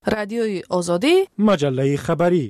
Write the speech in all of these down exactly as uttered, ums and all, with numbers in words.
رادیوی آزادی، مجله خبری.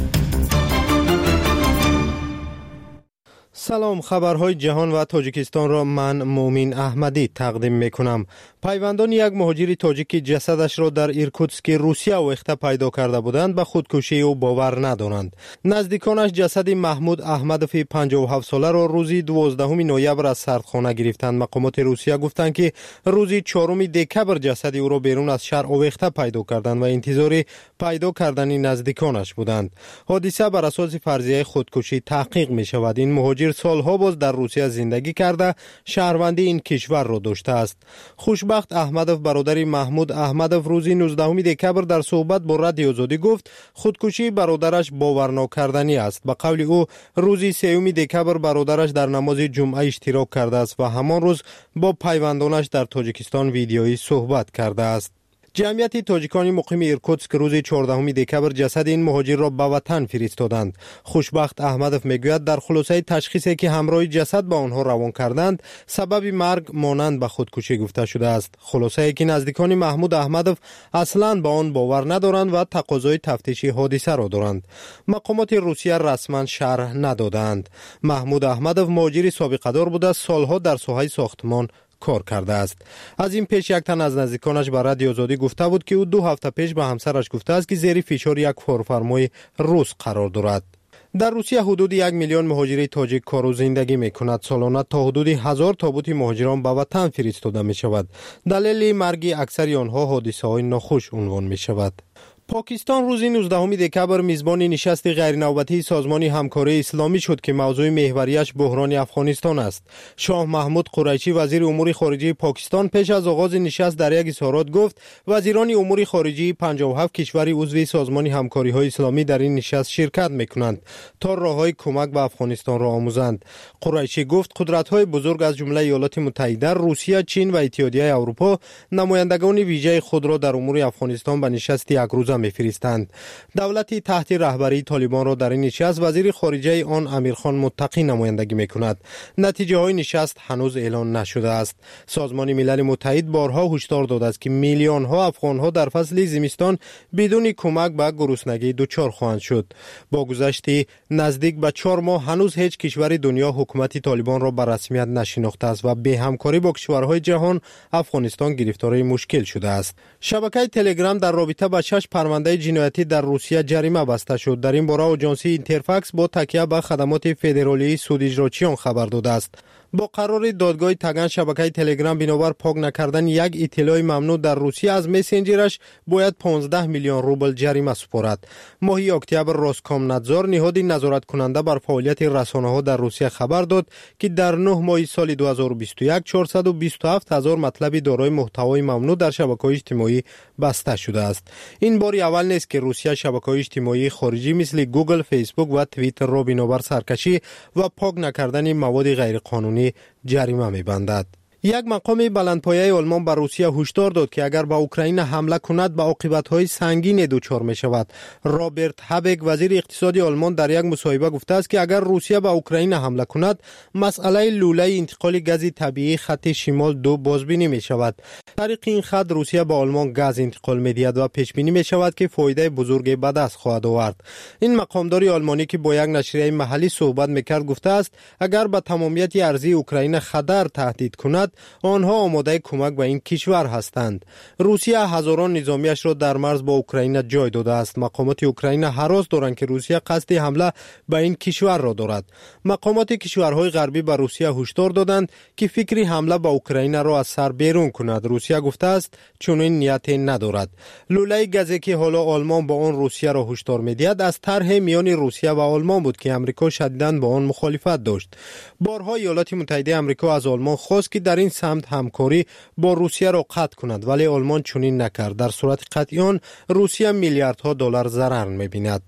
سلام، خبرهای جهان و تاجیکستان را من مومین احمدی تقدیم میکنم. پیوندان یک مهاجر تاجیکی جسدش را در ایرکوتسک روسیه آویخته پیدا کرده بودند به خودکشی او باور ندارند. نزدیکانش جسد محمود احمدوف پنجاه و هفت ساله را روزی دوازدهم نوامبر از سردخانه گرفتند. مقامات روسیه گفتند که روزی چهارم دکبر جسد او را بیرون از شهر آویخته پیدا کردند و انتظار پیدا کردن نزدیکانش بودند. حادثه بر اساس فرضیه خودکشی تحقیق می شود. این مهاجر سالها باز در روسیه زندگی کرده شهروندی این کشور را داشته است. خوشبخت احمدوف برادر محمود احمدوف روزی نوزدهم دکبر در صحبت با رادیو آزادی گفت خودکشی برادرش باورناکردنی است. به قول او روزی سوم دکبر برادرش در نماز جمعه اشتراک کرده است و همان روز با پیوندانش در تاجیکستان ویدیویی صحبت کرده است. جمعیت تاجیکان مقیم ایرکوتسک روز چهاردهم دکبر جسد این مهاجر را به وطن فرستادند. خوشبخت احمدوف میگوید در خلاصه تشخیصی که همراه جسد به آنها روان کردند سبب مرگ مانند به خودکشی گفته شده است. خلاصه که نزدیکان محمود احمدوف اصلاً به آن باور ندارند و تقاضای تفتیش حادثه را دارند. مقامات روسیه رسما شرح ندادند. محمود احمدوف مهاجر سابقه دار بوده، سالها در ساحه ساختمان کار کرده است. از این پیش یک تن از نزدیکانش به رادیو آزادی گفته بود که او دو هفته پیش به همسرش گفته است که زیر فشار یک کارفرمای روس قرار دارد. در روسیه حدود یک میلیون مهاجر تاجیک کار و زندگی می کند. سالانه تا حدود هزار تابوت مهاجران به وطن فرستاده می شود. دلیل مرگ اکثر آنها حادثه های ناخوش عنوان می شود. پاکستان روز نوزدهم دکبر میزبان نشست غیرنوبتی سازمان همکاری اسلامی شد که موضوع محوریش بحران افغانستان است. شاه محمود قریشی وزیر امور خارجه پاکستان پیش از آغاز نشست در یک اظهارات گفت وزیران امور خارجه پنجاه و هفت کشور عضو سازمان همکاری های اسلامی در این نشست شرکت میکنند تا راههای کمک به افغانستان را آموزند. قریشی گفت قدرت های بزرگ از جمله ایالات متحده، روسیه، چین و اتحادیه اروپا نمایندگان ویژه خود را در امور افغانستان به نشست یک روزه می‌فرستند. دولتی تحت رهبری طالبان را در این نشست وزیر خارجه آن امیرخان متقی نمایندگی می‌کند. نتیجه های نشست هنوز اعلان نشده است. سازمان ملل متحد بارها هشدار داده است که میلیون ها افغان ها در فصل زمستان بدون کمک به گرسنگی دچار خواهند شد. با گذشت نزدیک به چهار ماه هنوز هیچ کشور دنیا حکومت طالبان را به رسمیت نشناخته است و به همکاری با کشورهای جهان افغانستان گرفتار مشکل شده است. شبکه تلگرام در رابطه با شش پرونده جنایتی در روسیه جریمه بسته شد. در این باره آژانس اینترفاکس با تکیه به خدمات فدرالی سود اجراچیان خبر داده است. با قرار دادگاه تگان شبکه تلگرام بنابر پاک نکردن یک اطلاع ممنوع در روسیه از مسنجرش باید پانزده میلیون روبل جریمه سپارد. ماه اکتبر روسکامنادزور نهاد نظارت کننده بر فعالیت رسانه‌ها در روسیه خبر داد که در نه ماه سال دو هزار و بیست و یک چهارصد و بیست و هفت هزار مطلب دارای محتوای ممنوع در شبکه‌های اجتماعی بسته شده است. این بار اول نیست که روسیه شبکه‌های اجتماعی خارجی مثل گوگل، فیسبوک و توییتر را بنابر سرکشی و پاک نکردن مواد غیرقانونی جریمه می‌بندد. یک مقام بلندپایه آلمان به روسیه هشدار داد که اگر به اوکراین حمله کند به عاقبت‌های سنگین دچار می‌شود. رابرت هابک وزیر اقتصادی آلمان در یک مصاحبه گفته است که اگر روسیه به اوکراین حمله کند مسئله لوله انتقال گاز طبیعی خط شمال دو بازبینی می‌شود. طریق این خط روسیه به آلمان گاز انتقال می‌دهد و پیش بینی می‌شود که فایده بزرگی به دست خواهد آورد. این مقامدار آلمانی که با یک نشریه محلی صحبت می‌کرد گفته است اگر به تمامیت ارضی اوکراین خطر تهدید کند آنها آماده کمک به این کشور هستند. روسیه هزاران نظامیش را در مرز با اوکراین جای داده است. مقامات اوکراین هراس دارند که روسیه قصد حمله به این کشور را دارد. مقامات کشورهای غربی به روسیه هشدار دادند که فکری حمله به اوکراین را از سر بیرون کند. روسیه گفته است چنین نیتی ندارد. لوله گازی که حالا آلمان با آن روسیه را هشدار می‌دهد از طرح میان روسیه و آلمان بود که آمریکا شدیداً با آن مخالفت داشت. بارها ایالات متحده آمریکا از آلمان خواست که در این سمت همکاری با روسیه را قطع کند ولی آلمان چنین نکرد. در صورت قطع آن روسیه میلیاردها دلار ضرر می‌بیند.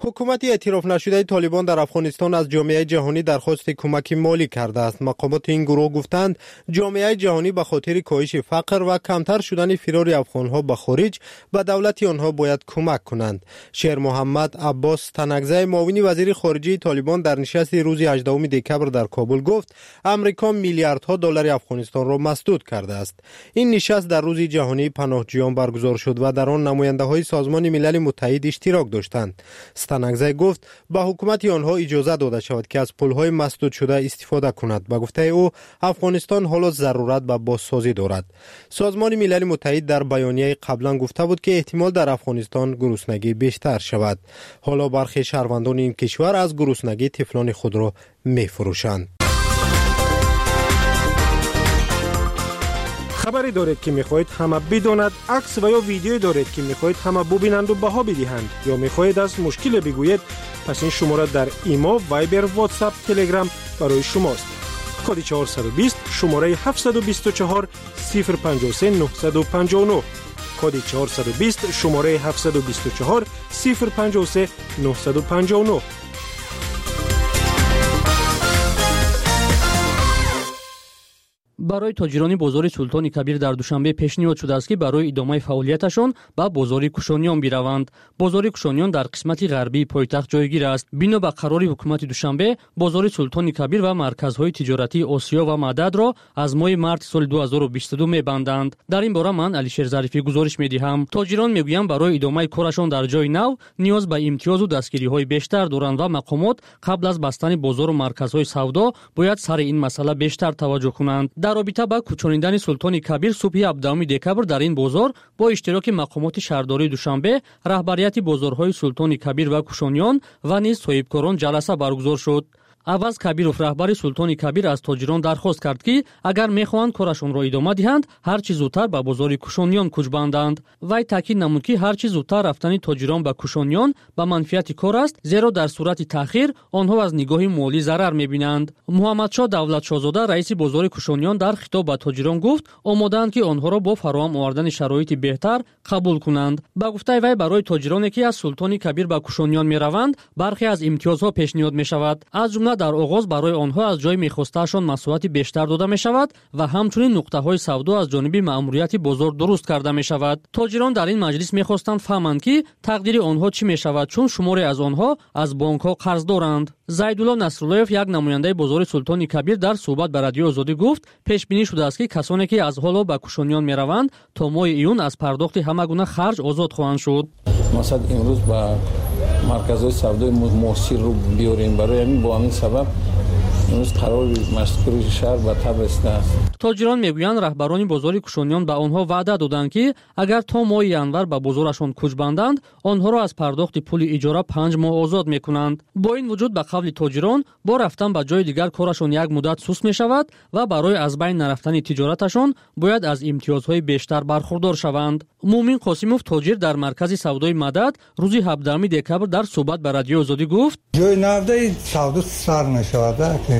حکومت اعتراف نشده طالبان در افغانستان از جامعه جهانی درخواست کمک مالی کرده است. مقامات این گروه گفتند جامعه جهانی به خاطر کاهش فقر و کمتر شدن فرار افغانها به خارج به دولت آنها باید کمک کنند. شیر محمد عباس تنگزی معاون وزیر خارجه طالبان در نشست روز هجدهم دکبر در کابل گفت امریکا میلیاردها دلار افغانستان را مسدود کرده است. این نشست در روز جهانی پناهجویان برگزار شد و در آن نماینده های سازمان ملل متحد اشتراک داشتند. تنگزی گفت به حکومت آنها اجازه داده شود که از پل‌های مسدود شده استفاده کند. به گفته او افغانستان حالا ضرورت به بازسازی دارد. سازمان ملل متحد در بیانیه قبلا گفته بود که احتمال در افغانستان گرسنگی بیشتر شود. حالا برخی شهروندان این کشور از گرسنگی طفلان خود را می‌فروشند. خبری دارید که میخواهید همه بداند، عکس و یا ویدیویی دارید که میخواهید همه ببینند و بها بدهند، یا میخواهید از مشکل بگویید، پس این شماره در ایما، وایبر، واتساپ، تلگرام برای شماست. کد چهارصد و بیست شماره هفتصد و بیست و چهار صفر پنجاه و سه نهصد و پنجاه و نه. کد چهارصد و بیست شماره هفتصد و بیست و چهار صفر پنجاه و سه نهصد و پنجاه و نه. برای تاجران بازار سلطان کبیر در دوشنبه پیشنهاد شده است که برای ادامه فعالیتشان به بازار کوشانیان بروند. بازار کوشانیان در قسمت غربی پایتخت جایگیر است. بنا به قرار حکومت دوشنبه، بازار سلطان کبیر و مرکزهای تجارتی آسیا و مدد را از ماه مارس سال دو هزار و بیست و دو می‌بندند. در این باره من علیشیر ظریفی گزارش می‌دهم. تاجران میگویند برای ادامه کارشان در جای نو نیاز به امتیاز و دستگیری‌های بیشتر دارند و مقامات قبل از بستن بازار و مرکزهای سودا باید سر این مسئله بیشتر توجه کنند. در رابطه با کوچانیدن سلطان کبیر صبح هفدهم دکبر در این بازار با اشتراک مقامات شهرداری دوشنبه، رهبریت بازارهای سلطان کبیر و کوشانیان و نیز صاحبکاران جلسه برگزار شد. عوض کبیرов رهبری سلطان کبیر از تاجران درخواست کرد که اگر میخواهند کارشان را ادامه دهند هر چیز زودتر به بازار کوشانیان کوچ بندند. وی تاکید نمود که هر چیز زودتر رفتن تاجران به کوشانیان به منفعت کار است، زیرا در صورت تأخیر آنها از نگاه مالی ضرر میبینند. محمدشاه دولت شاهزاده رئیس بازار کوشانیان در خطاب به تاجران گفت آماده‌اند که آنها را با فراهم آوردن شرایط بهتر قبول کنند. به گفته وی برای تاجرانی که از سلطان کبیر به کوشانیان میروند برخی از امتیازها پیشنهاد میشود. از جمله در آغاز برای آنها از جای میخواستهشان مساوات بیشتر داده می شود و همچنین نقطه های سودا از جانب مأموریت بازار درست کرده می شود. تاجران در این مجلس میخواستند فهمند که تقدیر آنها چی می شود، چون شماری از آنها از بانک ها قرض دارند. زیدالله نصراللهیف یک نماینده بازار سلطان کبیر در صحبت با رادیو آزادی گفت پیش بینی شده است که کسانی که از حالا به کوشانیان می روند تا ماه ایون از پرداخت همه گونه خرج آزاد خواهند شد. مثلا امروز با مرکزهای سودای موثر رو بیاریم، برای همین با همین سبب امروز قرار مشکل شهر به تب رسیده است. تاجران میگویند رهبران بازار کوشانیان به آنها وعده دادند که اگر تا ماه ینور به بازارشان کوچ بندند آنها را از پرداخت پول اجاره پنج ماه آزاد میکنند. با این وجود به قول تاجران با رفتن به جای دیگر کارشان یک مدت سست می شود و برای از بین نرفتن تجارتشان باید از امتیازهای بیشتر برخوردار شوند. مومن قاسموف تاجر در مرکز سودای مدد روز هفدهم دکبر در صحبت با رادیو آزادی گفت جای نفته سودا سر نشده که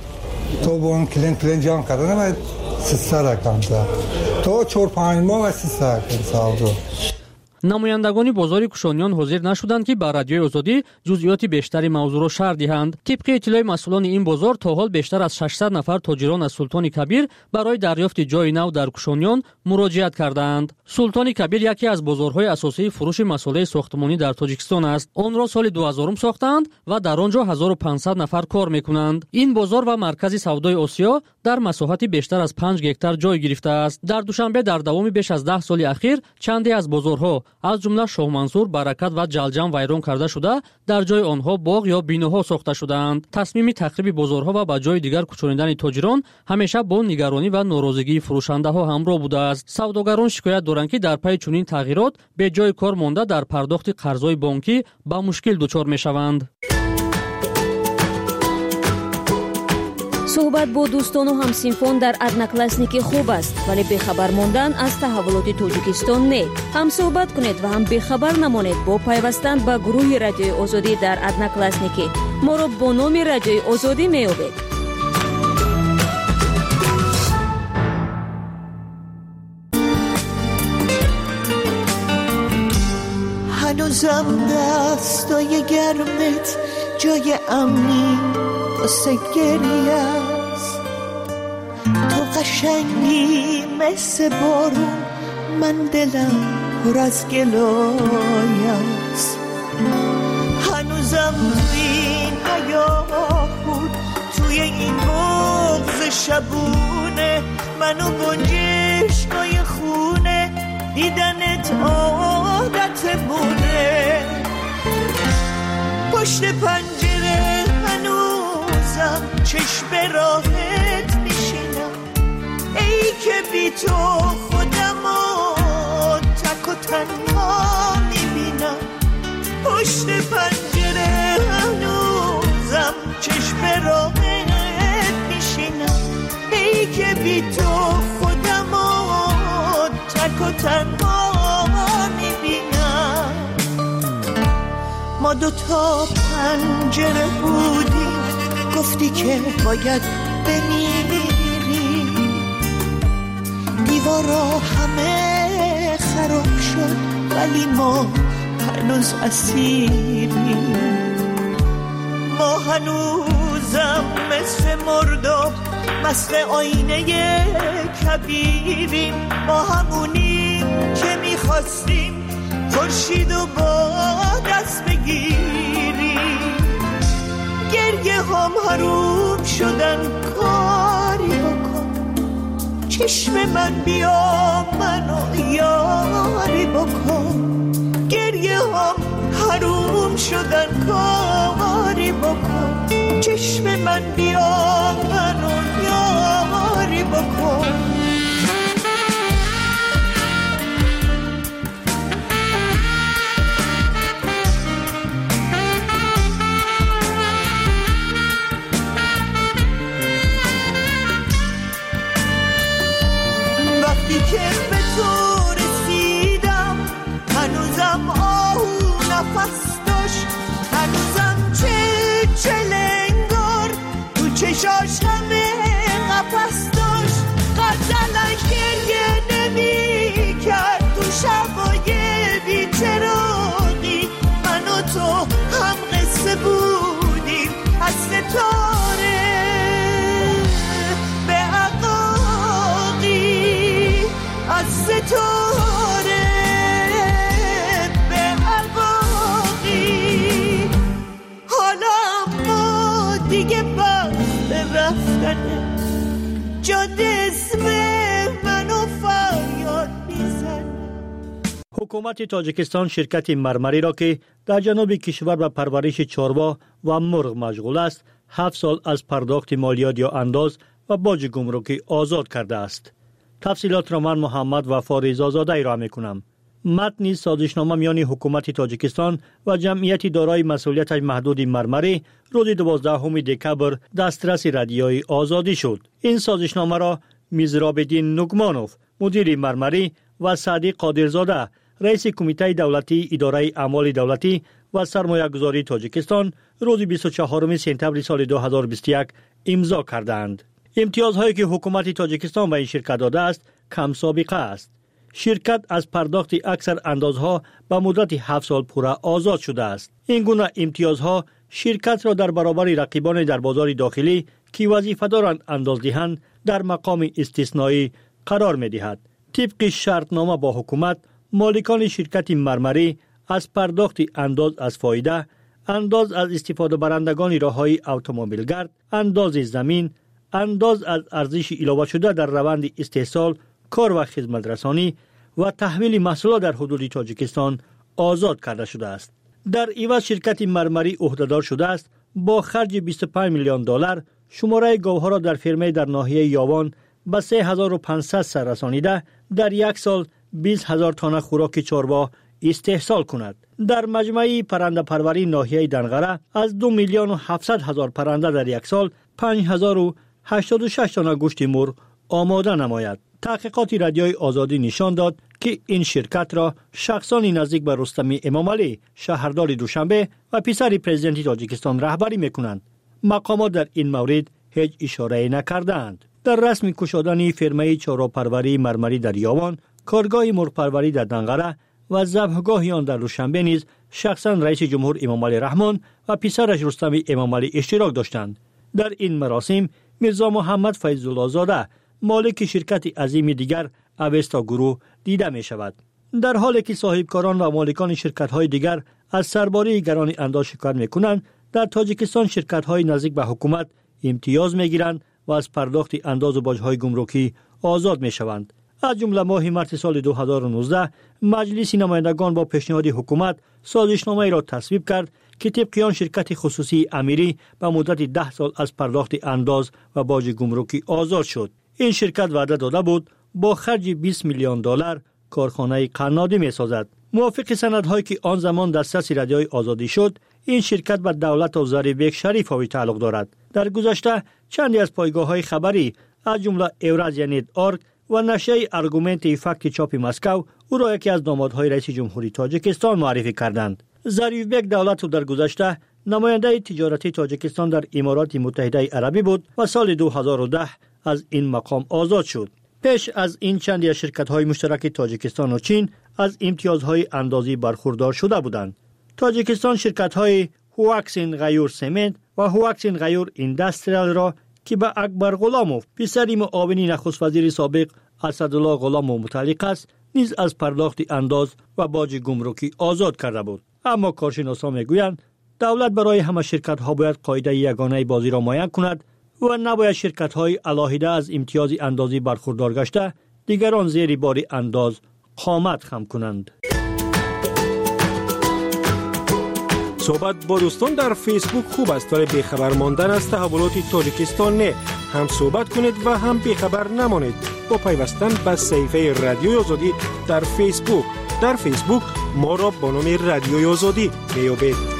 تو با اون کلین کلین جان کردن باید سیسته رکم زد تو چور پنج ماه و سیسته کن سودا. نمایندگان بازار کوشانیان حاضر نشدند که با رادیوی آزادی جزئیات بیشتری موضوع را شرح دهند. طبق اطلاع مسئولان این بازار تا حال بیشتر از ششصد نفر تاجران از سلطان کبیر برای دریافت جای نو در کوشانیان مراجعت کردند. سلطان کبیر یکی از بازارهای اساسی فروش مسائل ساختمانی در تاجیکستان است. آن را سال دو هزار ساختند و در آنجا هزار و پانصد نفر کار میکنند. این بازار و مرکز سودای آسیا در مساحت بیشتر از پنج هکتار جای گرفته است. در دوشنبه در دوام بیش از ده سال اخیر چندی از بازارها از جمله شاه منصور، برکت و جلجم ویران کرده شده، در جای آنها باغ یا بیناها ساخته شده‌اند. تصمیم تخریب بازارها و به جای دیگر کوچانیدن تاجران همیشه با نگرانی و ناراضگی فروشنده‌ها همراه بوده است. سوداگران شکایت دارند که در پی چنین تغییرات به جای کار مانده در پرداخت قرض‌های بانکی با مشکل دچار می‌شوند. صحبت با دوستان و همسینفان در ادناکلاسنیکی خوب است، ولی بخبر ماندن از تحولات تاجیکستان نه. هم صحبت کنید و هم بخبر نمانید با پیوستن به گروه رادیوی آزادی در ادناکلاسنیکی. ما را با نام رادیوی آزادی می‌یابید. هنوزم دستای گرمت جای امنی واسه گریه است. تو قشنگی مثل بارون، من دلم پر از گلای است. هنوزم توی این هیاهون، توی این بغض شبونه، منو گنجشکای خونه، دیدنت عادتمونه. پشت پنجره هنوزم چشم راحت میشینم، ای که بی تو خودمو تک و تنها میبینم. پشت پنجره هنوزم چشم راحت میشینم، ای که بی تو خودمو تک و تنها میبینم. ما دوتا پنجره بودیم، گفتی که باید بمیری. دیوارا همه خراب شد ولی ما هنوز اسیریم. ما هنوزم مثل مرداب، مثل آینه کبیریم. ما همونیم که میخواستیم خورشیدو با دست بگیریم. گریه هم حروم شدن، کاری بکن چشم من، بیا منو یاری بکن. گریه هم حروم شدن، کاری بکن چشم من، بیا منو یاری بکن. وقتی که به تو رسیدم هنوزم آهو نفس داشت، هنوزم چه چلنگار تو چشاش همه قفس داشت. غزلش گریه نمی کرد تو شبای بی‌چراغی، من و تو هم قصه بودیم از ستاره به عقاقی، از ستاره به عقاقی. حالا ما دیگه بس رفتنه، جاده اسم منو فریاد میزنه. حکومت تاجیکستان شرکت مرمری را که در جنوب کشور به پرورش چاروا و مرغ مشغول است، هفت سال از پرداخت مالیات یا انداز و باج گمرکی آزاد کرده است. تفصیلات را من محمد وفا رضازاده ارائه می‌کنم. متن سازشنامه میان حکومت تاجیکستان و جمعیت دارای مسئولیت محدود مرمری روز دوازدهم دکبر دسترس رادیوی آزادی شد. این سازشنامه را میزراب‌الدین نوگمانوف، مدیر مرمری، و سعدی قادرزاده، رئیس کمیته دولتی اداره اعمال دولتی و سرمایه‌گذاری تاجیکستان روز بیست و چهارم سپتامبر سال دو هزار و بیست و یک امضا کردند. امتیازهایی که حکومت تاجیکستان به این شرکت داده است کم سابقه است. شرکت از پرداخت اکثر اندازها به مدت هفت سال پوره آزاد شده است. این گونه امتیازها شرکت را در برابر رقیبان در بازار داخلی که وظیفه دارند انداز دهند در مقام استثنایی قرار می دهد. طبق شرطنامه با حکومت، مالکان شرکت مرمری از پرداخت انداز از فایده، انداز از استفاده برندگان راههای اتومبیلگرد، انداز زمین، انداز از ارزش علاوه شده در روند استحصال، کار و خدمت رسانی و تحویل محصولات در حدود تاجیکستان آزاد کرده شده است. در عوض شرکت مرمری عهدهدار شده است با خرج بیست و پنج میلیون دلار شماره گاوها را در فرمه در ناحیه یاوان به سه هزار و پانصد سر رسانیده در یک سال بیست هزار تانه خوراک چاروا استحصال کند. در مجمع پرنده پروری ناحیه دنغره از دو میلیون و هفتصد هزار پرنده در یک سال پنج هزار و هشتاد و شش تانه گوشت مرغ آماده نماید. تحقیقات رادیوی آزادی نشان داد که این شرکت را شخصانی نزدیک به رستمی امامعلی شهردار دوشنبه و پسر پرزیدنت تاجیکستان رهبری میکنند. مقامات در این مورد هیچ اشاره نکردند. در رسمی گشودن فرمه چارواپروری مرمری در یاوان، کارگاه مرغ پروری در دنغره و ذبحگاه آن در دوشنبه نیز شخصا رئیس جمهور امام علی رحمان و پسرش رستم امام علی اشتراک داشتند. در این مراسم میرزا محمد فیض الله زاده مالک شرکت عظیم دیگر اوستا گروه دیده می شود. در حالی که صاحبکاران و مالکان شرکت‌های دیگر از سرباری گران انداز شکایت می‌کنند، در تاجیکستان شرکت‌های نزدیک به حکومت امتیاز می‌گیرند و از پرداخت انداز و باج‌های گمرکی آزاد می‌شوند. از جمله ماه مارس سال دو هزار و نوزده مجلس نمایندگان با پیشنهاد حکومت سازشنامه‌ای را تصویب کرد که طبق آن شرکت خصوصی امیری به مدت ده سال از پرداخت انداز و باج گمرکی آزاد شد. این شرکت وعده داده بود با خرج بیست میلیون دلار کارخانه قنادی می سازد. موافق سندهایی که آن زمان دسترس رادیوی آزادی شد، این شرکت به دولت و زاریبک شریفوی تعلق دارد. در گذشته چندی از پایگاه‌های خبری از جمله اورازیا نت آرگ و نشریه آرگومنت فکت چاپ مسکو او را یکی از نامادهای رئیس جمهوری تاجیکستان معرفی کردند. زاریبک دولت در گذشته نماینده تجارتی تاجیکستان در امارات متحده عربی بود و سال دو هزار و ده از این مقام آزاد شد. پیش از این چندی از شرکت‌های مشترک تاجیکستان و چین از امتیازهای اندازی برخوردار شده بودند. تاجیکستان شرکت‌های هواکسین غیور سمنت و هواکسین غیور اندستریال را که به اکبر غلاموف پسر معاون نخست وزیر سابق اسدالله غلاموف متعلق است نیز از پرداخت انداز و باج گمرکی آزاد کرده بود. اما کارشناسان میگویند دولت برای همه شرکت‌ها باید قاعده یگانه بازی را معین کند و نباید شرکت‌های علاهیده از امتیاز اندازی برخوردار گشته دیگران زیر بار انداز قامت خم کنند. صحبت با دوستان در فیسبوک خوب است، ولی بیخبر ماندن از تحولات تاجیکستان نه. هم صحبت کنید و هم بیخبر نمانید با پیوستن به صفحه رادیوی آزادی در فیسبوک. در فیسبوک ما را با نام رادیوی آزادی میابید.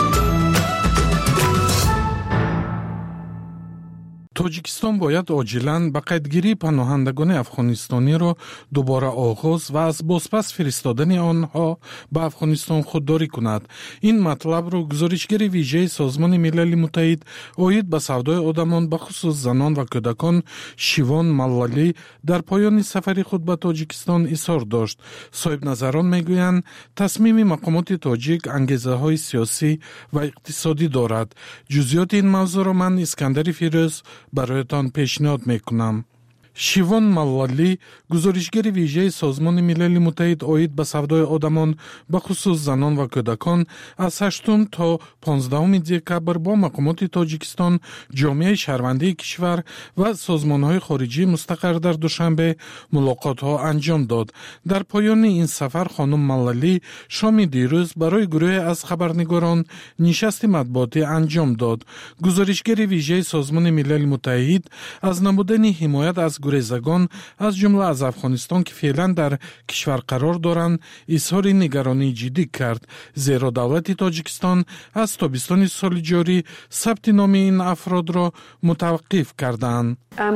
توجیکستان باید عاجلاً به قیدگیری پناهندگان افغانستانی را دوباره آغاز و از بازپس فرستادن آنها به افغانستان خودداری کند. این مطلب را گزارشگر ویژه سازمان ملل متحد اوید به سودای آدمان به خصوص زنان و کودکان شیوان ملالی در پایان سفر خود به تاجیکستان اظهار داشت. صاحب نظران میگویند تصمیم مقامات تاجیک انگیزه های سیاسی و اقتصادی دارد. جزئیات این موضوع را من اسکندر فیروز برایتان پیشنهاد میکنم. شیوان ملالی گزارشگر ویژه سازمان ملل متحد اوید به سودای آدمان به خصوص زنان و کودکان از هشتم تا پانزدهم دکبر با مقامات تاجیکستان، جامعه شهروندی کشور و سازمان‌های خارجی مستقر در دوشنبه ملاقات‌ها انجام داد. در پایان این سفر خانم ملالی شام دیروز برای گروه از خبرنگاران نشست مطبوعاتی انجام داد. گزارشگر ویژه سازمان ملل متحد از نمودن حمایت از گریزگان از جمله از افغانستان که فعلا در کشور قرار دارند اظهار نگرانی جدی کرد، زیرا دولت تاجیکستان از تابستان سال جاری ثبت نام این افراد را متوقف کردند.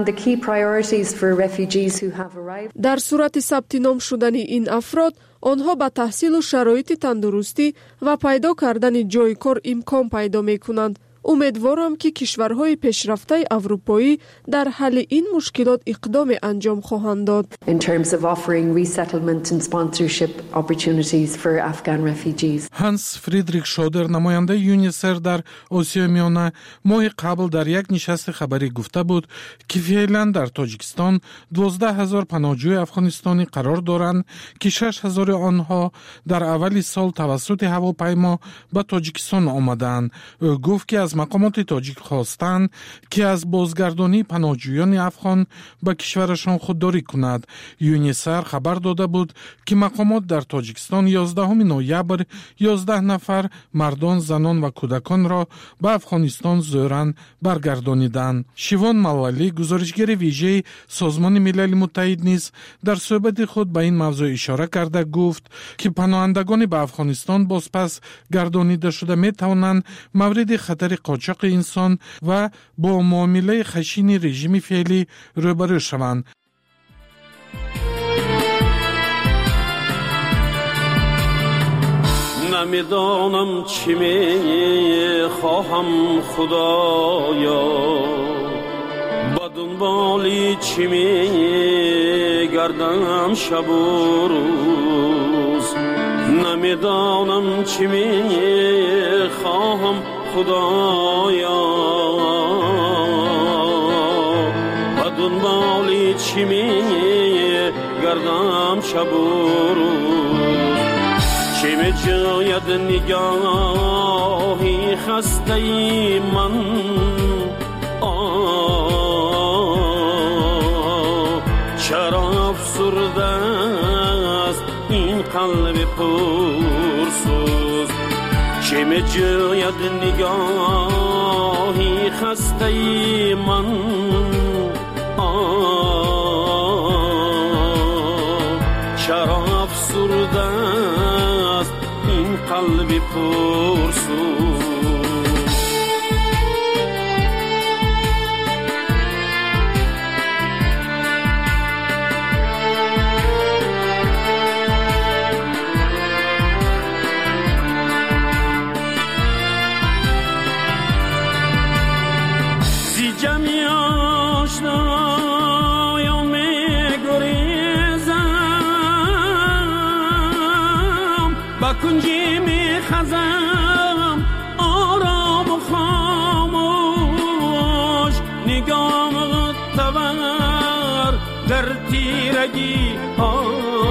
در صورت ثبت نام شدن این افراد، آنها به تحصیل و شرایط تندرستی و پیدا کردن جای کار امکان پیدا می کنند. امیدوارم که کشورهای پیشرفته اروپایی در حل این مشکلات اقدام انجام خواهند داد. In terms of offering resettlement and sponsorship opportunities for Afghan refugees. هانس فریدریک شودر نماینده یونیسر در آسیا میانه ماه قبل در یک نشست خبری گفته بود که فعلا در تاجیکستان دوازده هزار پناهجوی افغانستانی قرار دارند که شش هزار آنها در اول سال توسط هواپیما به تاجیکستان آمدند. او گفت که از مقامات تاجیک خواستند که از بازگردانی پناهجویان افغان به کشورشان خودداری کند. یونیسر خبر داده بود که مقامات در تاجیکستان یازدهم نوامبر یازده نفر مردان، زنان و کودکان را به افغانستان زوراً برگردانیدند. شیوان ملالی گزارشگر ویژه سازمان ملل متحد نیز در صحبت خود به این موضوع اشاره کرده گفت که پناهندگان به افغانستان بازپس گردانیده شده می توانند مورد خطر قاچاق انسان و با معامله خشن رژیم فعلی روبرو شوند. نمیدانم چی می خواهم خدایا، با دنبالی چی میگردم شب و روز نمیدانم چی میخواهم خدایا و دنبالی چی میگردم شب و روز چی میجاید نگاهی خسته ای من چرا افسرده است این قلب پرسوز چه میجوید نگاهی خسته ای من چرا افسرده است این قلب پرسوز کنجی می خزم آرام و خاموش نگام تور در تیرگی ها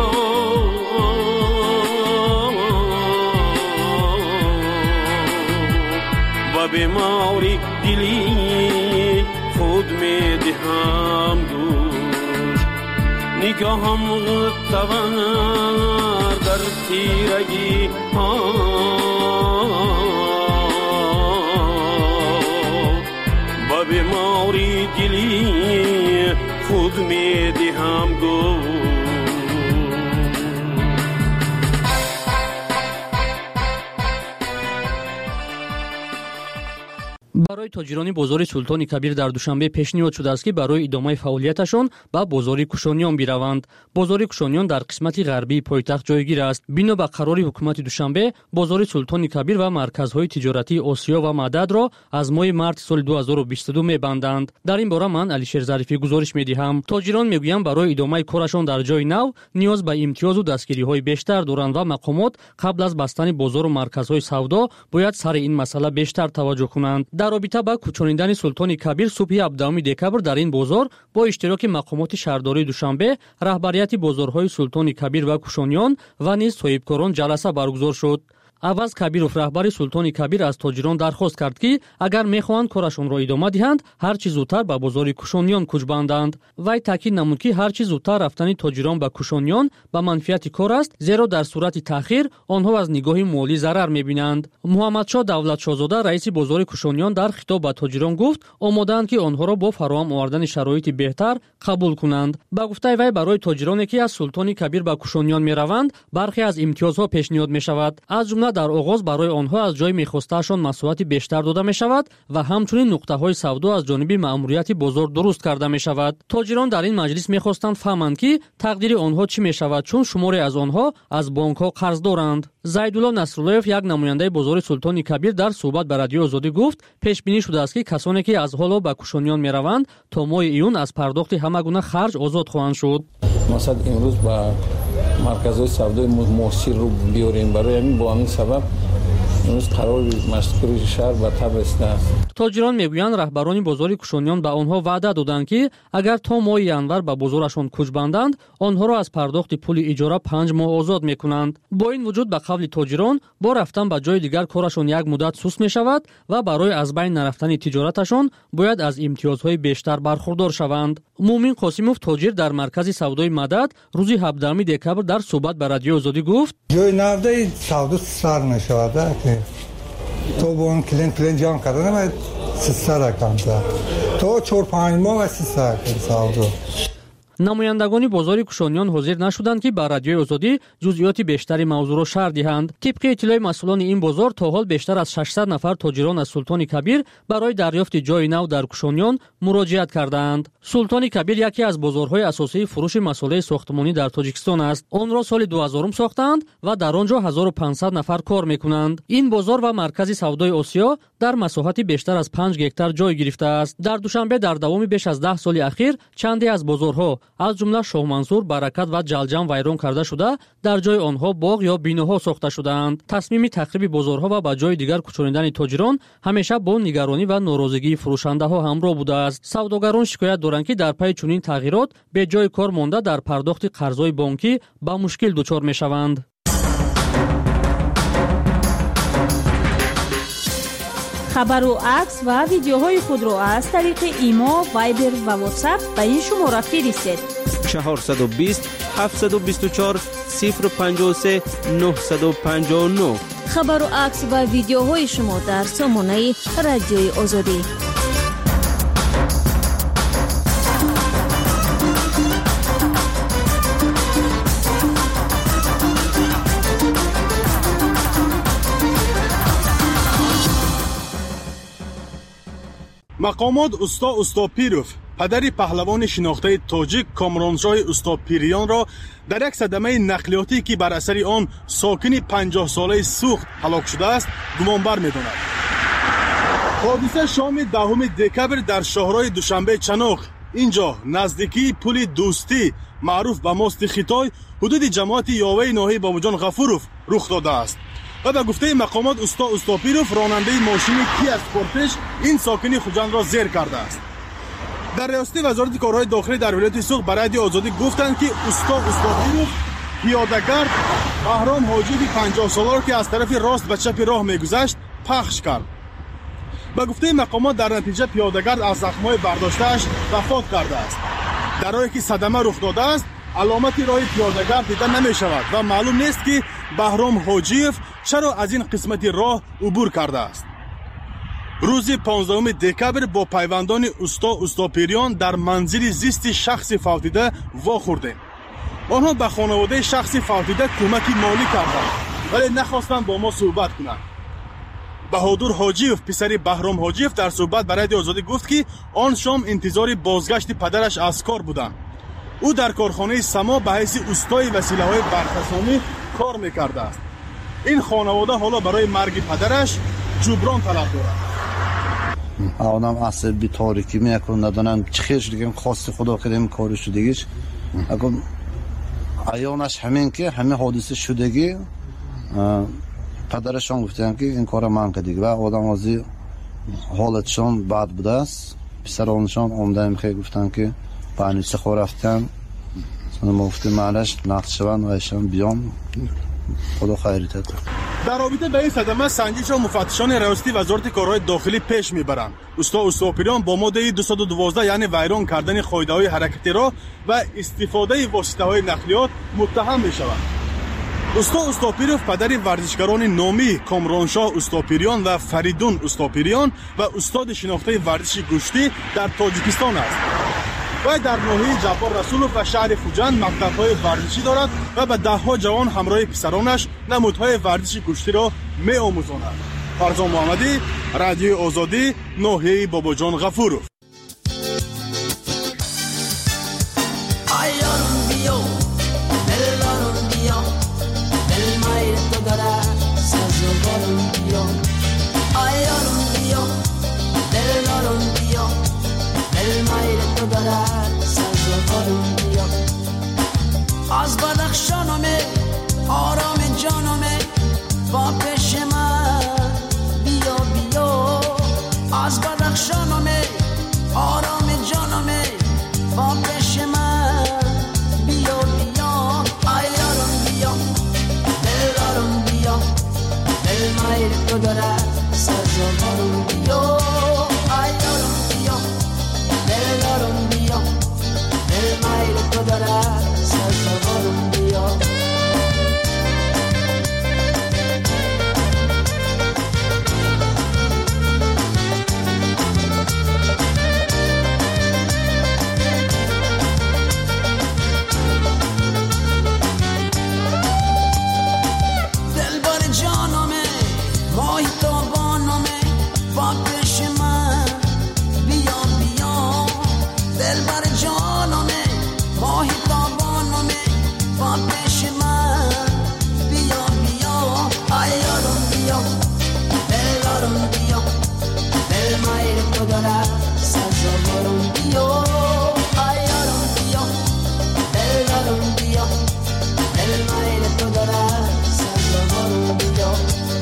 و بیماری دلی خود می دهم دوش نگاهم تور در تیرگی ها با بیماری دلی خود می دهم گو барои тоҷирони бозори Султони Кабир дар душанбе пешниҳод шудааст ки барои идомаи фаъолияташон ба бозори Кушониён бираванд. бозори Кушониён дар қисмати ғарбии пойтахт ҷойгир аст. бино ба қарори ҳукумати Душанбе, бозори Султони Кабир ва марказҳои тиҷоратии Осиё ва Мададро аз моҳи марти соли ду ҳазору бисту ду мебанданд. дар ин бора ман Алишер Зарифӣ гузориш медиҳам. тоҷирон мегӯянд барои идомаи корашон дар ҷойи нав ниёз ба имтиёзу дастгириҳои бештар доранд ва мақомот қабл аз бастани бозору марказҳои савдо бояд сари ин масъала бештар таваҷҷӯҳ кунанд. дар робита ба кӯчониндани Султони Кабир субҳи ҳабдуҳами декабр дар ин бозор бо иштироки мақомоти шаҳрдории Душанбе, раҳбарияти бозорҳои Султони Кабир ва Кушониён ва низ соҳибкорон ҷаласа баргузор шуд. аваз Кабиров раҳбари Султони Кабир аз тоҷирон дархост кард ки агар мехоҳанд корашонро идома диҳанд, ҳар чӣ зудтар ба бозори Кушониён кӯч банданд. вай таъкид намуд ки ҳар чӣ зудтар рафтани тоҷирон ба Кушониён ба манфиати кор аст, зеро дар сурати таъхир онҳо аз нигоҳи молӣ зарар мебинанд. Муҳаммадшоҳ Давлатшоҳзода, раиси бозори Кушониён, дар хитоб ба тоҷирон гуфт омодаанд ки онҳоро бо фароҳам овардани шароити беҳтар қабул кунанд. ба гуфтаи вай барои тоҷироне ки аз Султони Кабир ба Кушониён мераванд, бархе аз имтиёзҳо пешниҳод мешавад. аз ҷумла дар оғоз барои онҳо аз ҷои мехостаашон масоҳати бештар дода мешавад ва ҳамчунин нуқтаҳои савдо аз ҷониби маъмурияти бозор дуруст карда мешавад. тоҷирон дар ин маҷлис мехостанд фаҳманд ки тақдири онҳо чӣ мешавад, чун шуморе аз онҳо аз бонкҳо қарз доранд. Зайдулло Насруллоев, як намояндаи бозори Султони Кабир, дар суҳбат ба Радиои Озодӣ гуфт, пешбинӣ шудааст ки касоне ки аз ҳоло ба Кушониён мераванд, то моҳи июн аз пардохти ҳама гуна харҷ озод хоҳанд шуд. мақсад имрӯз ба марказҳои савдои муосирро биёрем. барои ҳамин бо ҳамин сабаб имрӯз қарори машқури шаҳр ба таб расидааст. тоҷирон мегӯянд раҳбарони бозори Кушониён ба онҳо ваъда доданд ки агар то моҳи январ ба бозорашон кӯч банданд, онҳоро аз пардохти пули иҷора панҷ моҳ озод мекунанд. бо ин вуҷуд ба қавли тоҷирон, бо рафтан ба ҷои дигар корашон як муддат суст мешавад ва барои аз байн нарафтани тиҷораташон бояд аз имтиёзҳои бештар бархурдор шаванд. Муъмин Қосимов, тоҷир дар маркази савдои Мадад, рӯзи ҳабдуҳами декабр дар суҳбат ба Радиои Озодӣ гуфт: ҷои навдаи савдо сар мешавад ки то бо он клиент клиент ҷамъ карда набаyd систа рақам зад то чор панҷ моҳ ва систа рақам савдо. намояндагони бозори кушониён ҳозир нашуданд ки ба радиои озодӣ ҷузъиёти бештари мавзӯъро шарҳ диҳанд. тибқи иттилои масъулони ин бозор то ҳол бештар аз шашсад нафар тоҷирон аз Султони Кабир барои дарёфти ҷои нав дар кушониён муроҷиат кардаанд. Султони Кабир яке аз бозорҳои асосии фурӯши масолаи сохтмонӣ дар Тоҷикистон аст. онро соли дуҳазорум сохтанд ва дар он ҷо ҳазору панҷсад нафар кор мекунанд. ин бозор ва маркази савдои Осиё дар масоҳати бештар аз панҷ гектар ҷой гирифтааст. дар Душанбе дар давоми беш аз даҳ соли ахир чанде аз бозорҳо аз ҷумла Шоҳмансур, Баракат ва Ҷалҷам вайрон карда шуда, дар ҷои онҳо боғ ё биноҳо сохта шудаанд. тасмими тахриби бозорҳо ва ба ҷои дигар кӯчонидани тоҷирон ҳамеша бо нигаронӣ ва норозигии фурӯшандаҳо ҳамроҳ будааст. Савдогарон шикоят доранд ки дар пайи чунин тағйирот бе ҷои кор монда дар пардохти қарзҳои бонкӣ ба мушкил дучор мешаванд. хабару акс ва видеоҳои худро аз тариқи имо, вайбер ва ватсап ба ин шумора фиристед. чаҳорсад و بیست هفتصد و بیست و چهار صفر پنجاه و سه نهصد و پنجاه و نه. хабару акс ва видеоҳои шумо дар сомонаи радиои озодӣ. мақомот усто Устопиров, падари паҳлавони шинохтаи тоҷик Комроншоҳи Устопирёнро дар як садамаи нақлиётӣ ки бар асари он сокини панҷоҳсолаи Сухт ҳалок шудааст, гумонбар медонад. ҳодиса шоми даҳуми декабр дар шоҳрои Душанбе Чаноқ, инҷо наздикии пули Дӯстӣ маъруф ба мости Хитой, ҳудуди ҷамоати ёваи ноҳияи Бобоҷон Ғафуров рух додааст. ва ба гуфтаи мақомот усто Устопиров, ронандаи мошини Kia Sportage ин сокини Хуҷандро зер кардааст. дар риёсати вазорати корҳои дохилӣ дар вилояти Суғд ба радиои Озодӣ гуфтанд, ки усто Устопиров пиёдагард Баҳром Ҳоҷиеви панҷоҳсоларо, ки аз тарафи рост ба чапи роҳ мегузашт, пахш кард. ба гуфтаи мақомот дар натиҷа пиёдагард аз захмҳои бардоштааш вафот кардааст. дар роҳе ки садама рух додааст, аломати роҳи пиёдагард дида намешавад ва маълум нест, ки Баҳром Ҳоҷиев чаро аз ин қисмати роҳ убур кардааст. рӯзи понздаҳуми декабр бо пайвандони усто Устопирён дар манзили зисти шахси фавтида вохӯрдем. онҳо ба хонаводаи шахси фавтида кӯмаки молӣ карданд, вале нахостанд бо мо суҳбат кунанд. Баҳодур Ҳоҷиев, писари Баҳром Ҳоҷиев, дар суҳбат ба радиои Озодӣ гуфт, ки он шом интизори бозгашти падараш аз кор буданд. ӯ дар корхонаи Само ба ҳайси устои василаҳои баркасонӣ кор мекардааст. ин хонавода ҳоло барои марги падараш ҷуброн талаб дорад. Adam asıl bir tariki mi yakın nadanan çıkış diken khası Xudo kelim kori şudegiş. Akım ayyonash hemen ki hemen hadise şudegi پدرشان گفتن که این کار من کردی و آدم ازی حالتشان بد بوده است. پسرانشان اومدن خیلی گفتن که پنج سه خور رفتن ما گفتیم معلش نقد شون و ایشان بیام خدا خیریت بده. در رابطه با این صدمه سنجش و مفتشان ریاستی وزارت کارهای داخلی پیش میبرند. استا استوپیران با ماده دویست و دوازده یعنی ویران کردن قاعده‌های حرکتی را و استفاده واسطه‌های نقلیات متهم میشوند. استا استوپیروف پدر ورزشکاران نامی کامرانشاه استوپیریان و فریدون استوپیریان و استاد شناخته ورزش گوشتی در تاجیکستان است. و در ناحیه جبار رسولوف و شهر خوجند مکتب‌های ورزشی دارد و به ده‌ها جوان همراه پسرانش نمودهای ورزش گوشتی را می‌آموزاند. فرزان محمدی، رادیو آزادی، ناحیه باباجان غفورов. از بدخشانمه آرام جانمه با پیش من بیا بیا از بدخشانمه آرام جانمه با پیش من بیا بیا ایارم بیا دلارم بیا دل مایل تو دارد سرزاوارم بیا ایارم بیا دلارم بیا دل مایل تو دارد سرزاوارم بیا تو داره سزاوارم بیا ایارم بیا دل دارم بیا دل میل تو داره سزاوارم بیا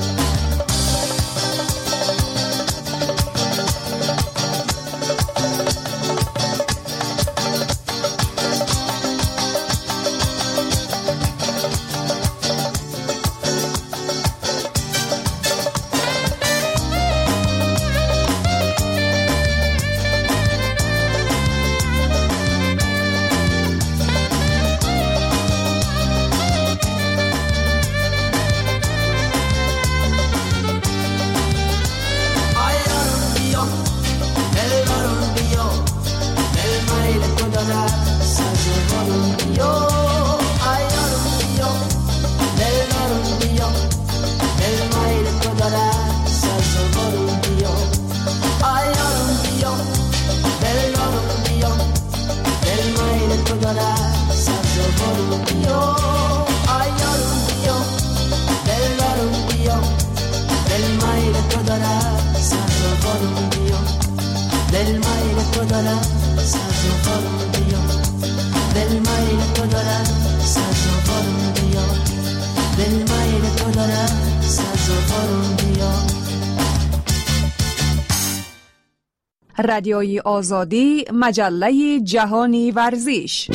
رادیوی آزادی مجله جهانی ورزش.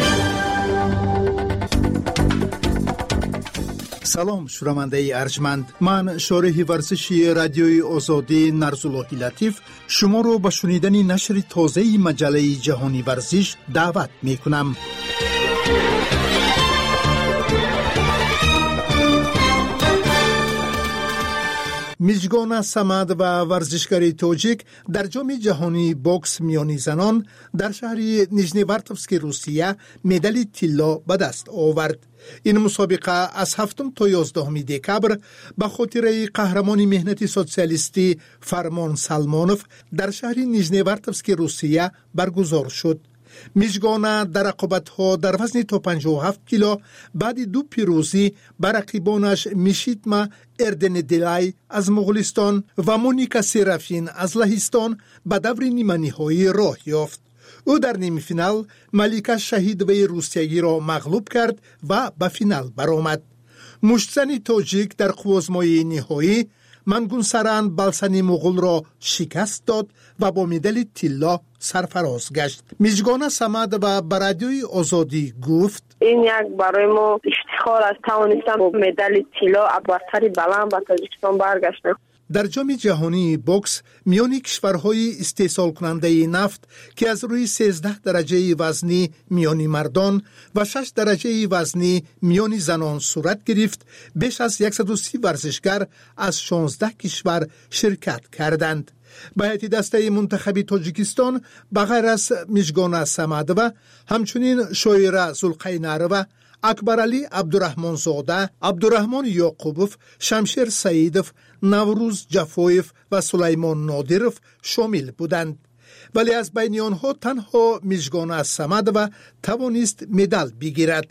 سلام شنونده ارجمند، من شارح ورزشی رادیوی آزادی نرزالله لطیف شما رو به شنیدن نشر تازه مجله جهانی ورزش دعوت می کنم. میزگان سمد و ورزشکاری توجیک در جام جهانی بوکس میانی زنان در شهر نیژنیوارتوفسک روسیه مدال طلا به دست آورد. این مسابقه از هفتم تا یازدهم دکبر به خاطر قهرمان مهنتی سوسیالیستی فرمان سلمانوف در شهر نیژنیوارتوفسک روسیه برگزار شد. میزگان در رقابت‌ها در وزن تا پنجاه و هفت کیلو بعد دو پیروزی بر رقیبانش میشیتما اردندلای از مغولستان و مونیکا سرافین از لهستان به دور نیمه نهایی راه یافت. او در نیمه فینال ملیکا شهیدوی روسیایی را مغلوب کرد و به فینال برآمد. مشتزن تاجیک در قوزمای نهایی منگونسران بالسانی مغول را شکست داد و با مدال طلا سرفراز گشت. میزگان سمد و برادیوی آزادی گفت این یک برای ما افتخار است توانستم با مدال طلا برتری بلند به تاجیکستان برگشتم. در جام جهانی بوکس میان کشورهای استحصال کننده نفت که از روی سیزده درجه وزنی میان مردان و شش درجه وزنی میان زنان صورت گرفت، بیش از صد و سی ورزشگر از شانزده کشور شرکت کردند. به هیئت دسته منتخب تاجیکستان بغیر از میزگان سمدوه همچنین شویره زلقینروه، اکبرعلی عبدالرحمن زاده، عبدالرحمن یعقوبوف، شمشیر سعیدوف، نوروز جفویف و سلیمان نادیروف شامل بودند. ولی از بین آنها تنها میزگان سمدوه توانست مدال بگیرد.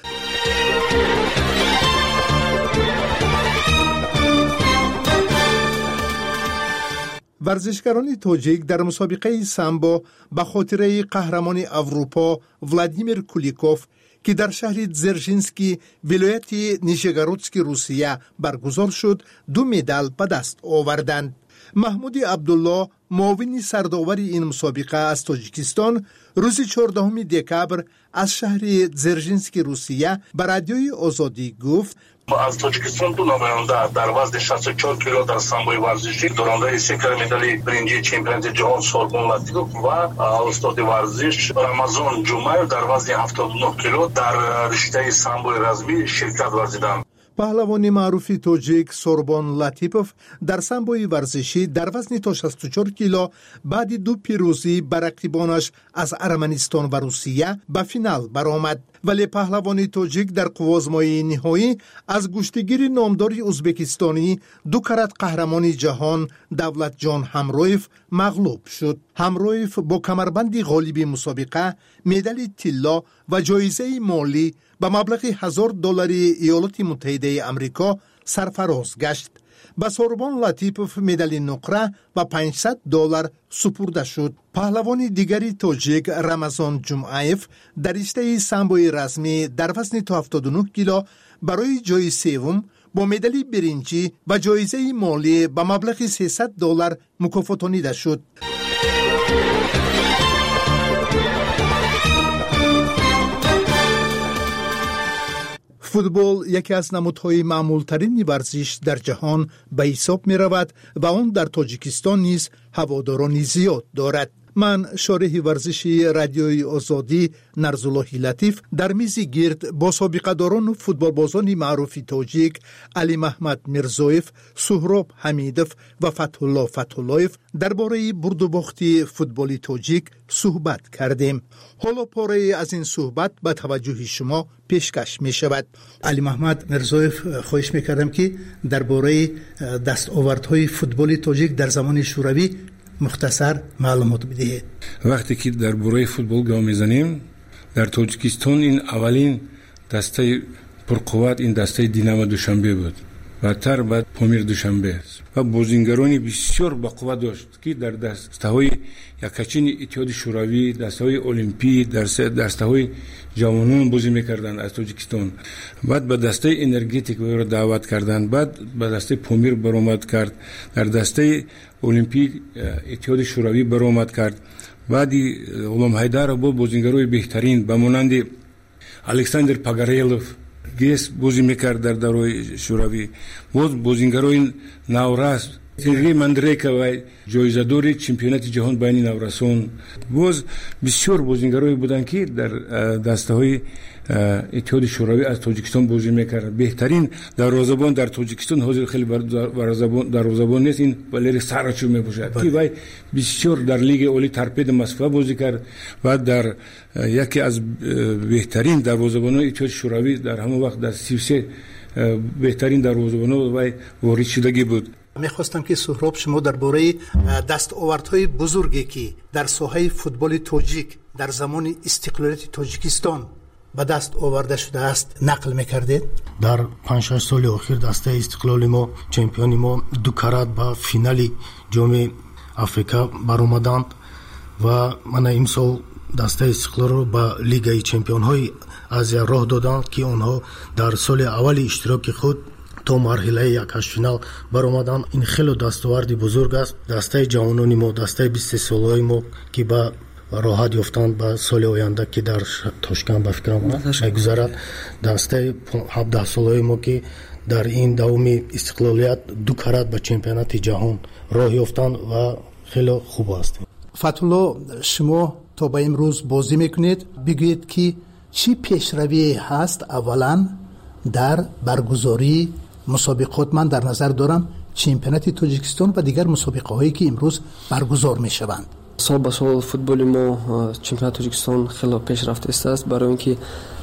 ورزشکاران تاجیک در مسابقه سامبو به خاطر قهرمان اروپا ولادیمیر کولیکوف که در شهر زرژینسکی ولایت نیژگورودسک روسیه برگزار شد دو مدال به دست آوردند. محمود عبدالله معاون سردآور این مسابقه از تاجیکستان روز چهاردهم دکبر از شهر زرژینسک روسیه به رادیوی آزادی گفت از تاجیکستان دو نماینده در وزن شصت و چهار کیلو در سامبوی ورزشی دارنده سکر مدال برنجی چمپیونات جهان سوربون لطیف و استاد ورزش رمضان جمعه در وزن هفتاد و نه کیلو در رشته سامبوی رزمی شرکت ورزیدند. پهلوان معروف تاجیک سوربون لطیپوف در سامبوی ورزشی در وزن تا شصت و چهار کیلو بعد دو پیروزی بر رقیبانش از ارمنستان و روسیه به فینال برآمد. ولی پهلوان تاجیک در قوازمای نهایی از گشتگیر نامدار ازبکستانی دو کرات قهرمان جهان دولت جان همرویف مغلوب شد. همرویف با کمربند غالب مسابقه مدال طلا و جایزه مالی به مبلغ هزار دلار ایالات متحده آمریکا سرفراز گشت. به سوربان لطیپوف مدال نقره و پانصد دلار سپرده شد. پهلوان دیگری تاجیک رمضان جمعیف در رشته سامبوی رسمی در وزن تا هفتاد و نه کیلو برای جای سوم با مدال برنجی و جایزه مالی به مبلغ سیصد دلار مکافاتانیده شد. فوتبال یکی از نمودهای معمولترین ورزش در جهان به حساب می رود و آن در تاجیکستان نیز هواداران زیاد دارد. من شارح ورزشی رادیوی آزادی نرزالله لطیف در میز گرد با سابقه داران و فوتبال بازان معروف تاجیک علی محمد میرزایف، سهراب حمیدوف و فتح الله فتح اللهیف درباره برد و باخت فوتبال تاجیک صحبت کردیم. حالا پاره از این صحبت به توجه شما پیشکش می شود. علی محمد میرزایف، خواهش می کردم که درباره دستاوردهای فوتبال تاجیک در زمان شوروی مختصر معلومات بدهید. وقتی که در برای فوتبال گام میزنیم در تاجیکستان این اولین دسته پرقوت این دسته دینامو دوشنبه بود و تر بعد پامیر دوشنبه و بازیگرانی بسیار با قوت داشت که در دسته‌های یکچین اتحاد شوروی، دسته‌های المپی، در دسته‌های جوانان بازی می‌کردند از تاجیکستان. بعد به دسته انرژتیک رو دعوت کردند، بعد به دسته پامیر برآمد کرد، در دسته المپی اتحاد شوروی برآمد کرد. بعدی غلام حیدر با بازیگرای بهترین به مانند الکساندر پاگارلوف گیس بازی میکرد در دوران شوروی. باز بازیگرای نورس سرگی مندریکا و جایزه دار چمپیونات جهان بین نورسان. باز بسیار بازیگرایی بودند که در دسته های اتحاد شوروی از تاجیکستان بازی میکرد. بهترین دروازه‌بان در تاجیکستان حاضر خیلی دروازه‌بان نیست، این ولی سرچو میپوشد که وای بسیار در لیگ اولی ترپید مصفا بازی کرد و در یکی از بهترین دروازه‌بانان اتحاد شوروی در همون وقت در سی و سه بهترین دروازه‌بان وای وارد شدگی بود. میخواستم که سهراب شما درباره دستاوردهای بزرگی که در ساحه فوتبال تاجیک در زمان استقلالیت تاجیکستان به دست آورده شده است نقل میکردید. در پنج شش سال اخیر دسته استقلال ما چمپیون ما دو کرات با فینالی جام افریقا برآمدند و من امسال دسته استقلال رو با لیگ چمپیون های آسیا راه دادند که آنها در سال اول اشتراک خود تا مرحله یک فینال برآمدند. این خیلی دستاورد بزرگ است. دسته جوانان ما، دسته بیست ساله ما که با راحت یافتند به سال آینده که در تاشکند به فکرم میگذرد، دسته هفده ساله ما که در این دوم استقلالیت دو کرات به چمپیونات جهان راه یافتند و خیلی خوب است. فتح الله، شما تا به امروز بازی میکنید، بگویید که چی پیشروی هست اولا در برگزاری مسابقات؟ من در نظر دارم چمپیونات تاجیکستان و دیگر مسابقه هایی که امروز برگزار می شوند. سال به سال فوتبال ما چمپیونات تاجیکستان خیلی پیشرفته است برای اینکه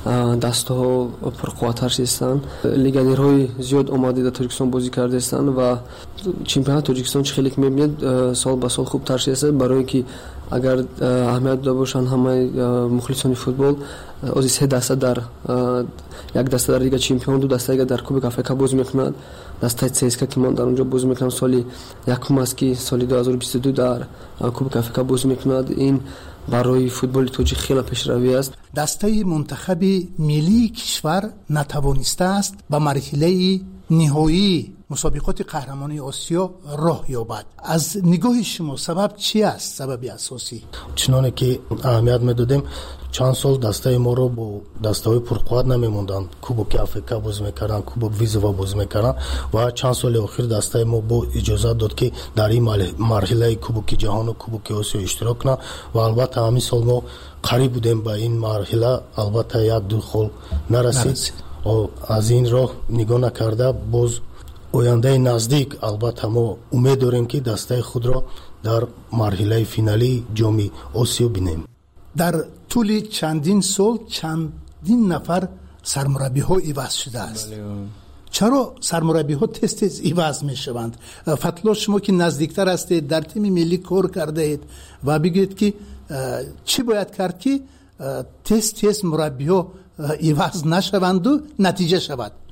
دسته‌ها پرقوت‌تر هستند. لیگرهای زیاد آماده در تاجیکستان بازی کرده هستند و چمپیونات تاجیکستان چه خیلی می‌بینید سال به سال خوب تر است برای اینکه اگر اهمیت داشته باشند همه مخلصان فوتبال از سه دسته در یک دسته در لیگ چمپیون، دو دسته در کوبک آفریقا بازی میکنند. دسته سیسکا که من در اونجا بازی میکنم سالی یکم است که سال دو هزار و بیست و دو در کوبک آفریقا بازی میکند. این برای فوتبال تاجیک خیلی پیشروی است. دسته منتخب ملی کشور نتوانسته است به مرحله نهایی مسابقات قهرمانی آسیا راه یابد. از نگاه شما سبب چی است؟ سبب اساسی چنانه که اهمیت میدادیم چند سال دسته ما رو با دسته های پرقوت نمیموندند. کوبک آفریقا بازی میکردن، کوبک ویزوا بازی میکردن و چند سال اخیر دسته ما با اجازه داد که در این مرحله کوبک جهان و کوبک آسیا اشتراک کنه و البته همین سال ما قریب بودیم به این مرحله، البته یک دو خل نرسید. از این راه نگاه نکرده باز آینده نزدیک البته ما امید داریم که دسته خود را در مرحله فینالی جام آسیا بینیم. در طول چندین سال چندین نفر سرمربی ها عوض شده است. چرا سرمربی ها تست تست عوض می شوند؟ فتح، شما که نزدیکتر هستید، در تیم ملی کار کرده اید و بگید که چی باید کرد که تست تست مربی ها عوض نشوند و نتیجه شود؟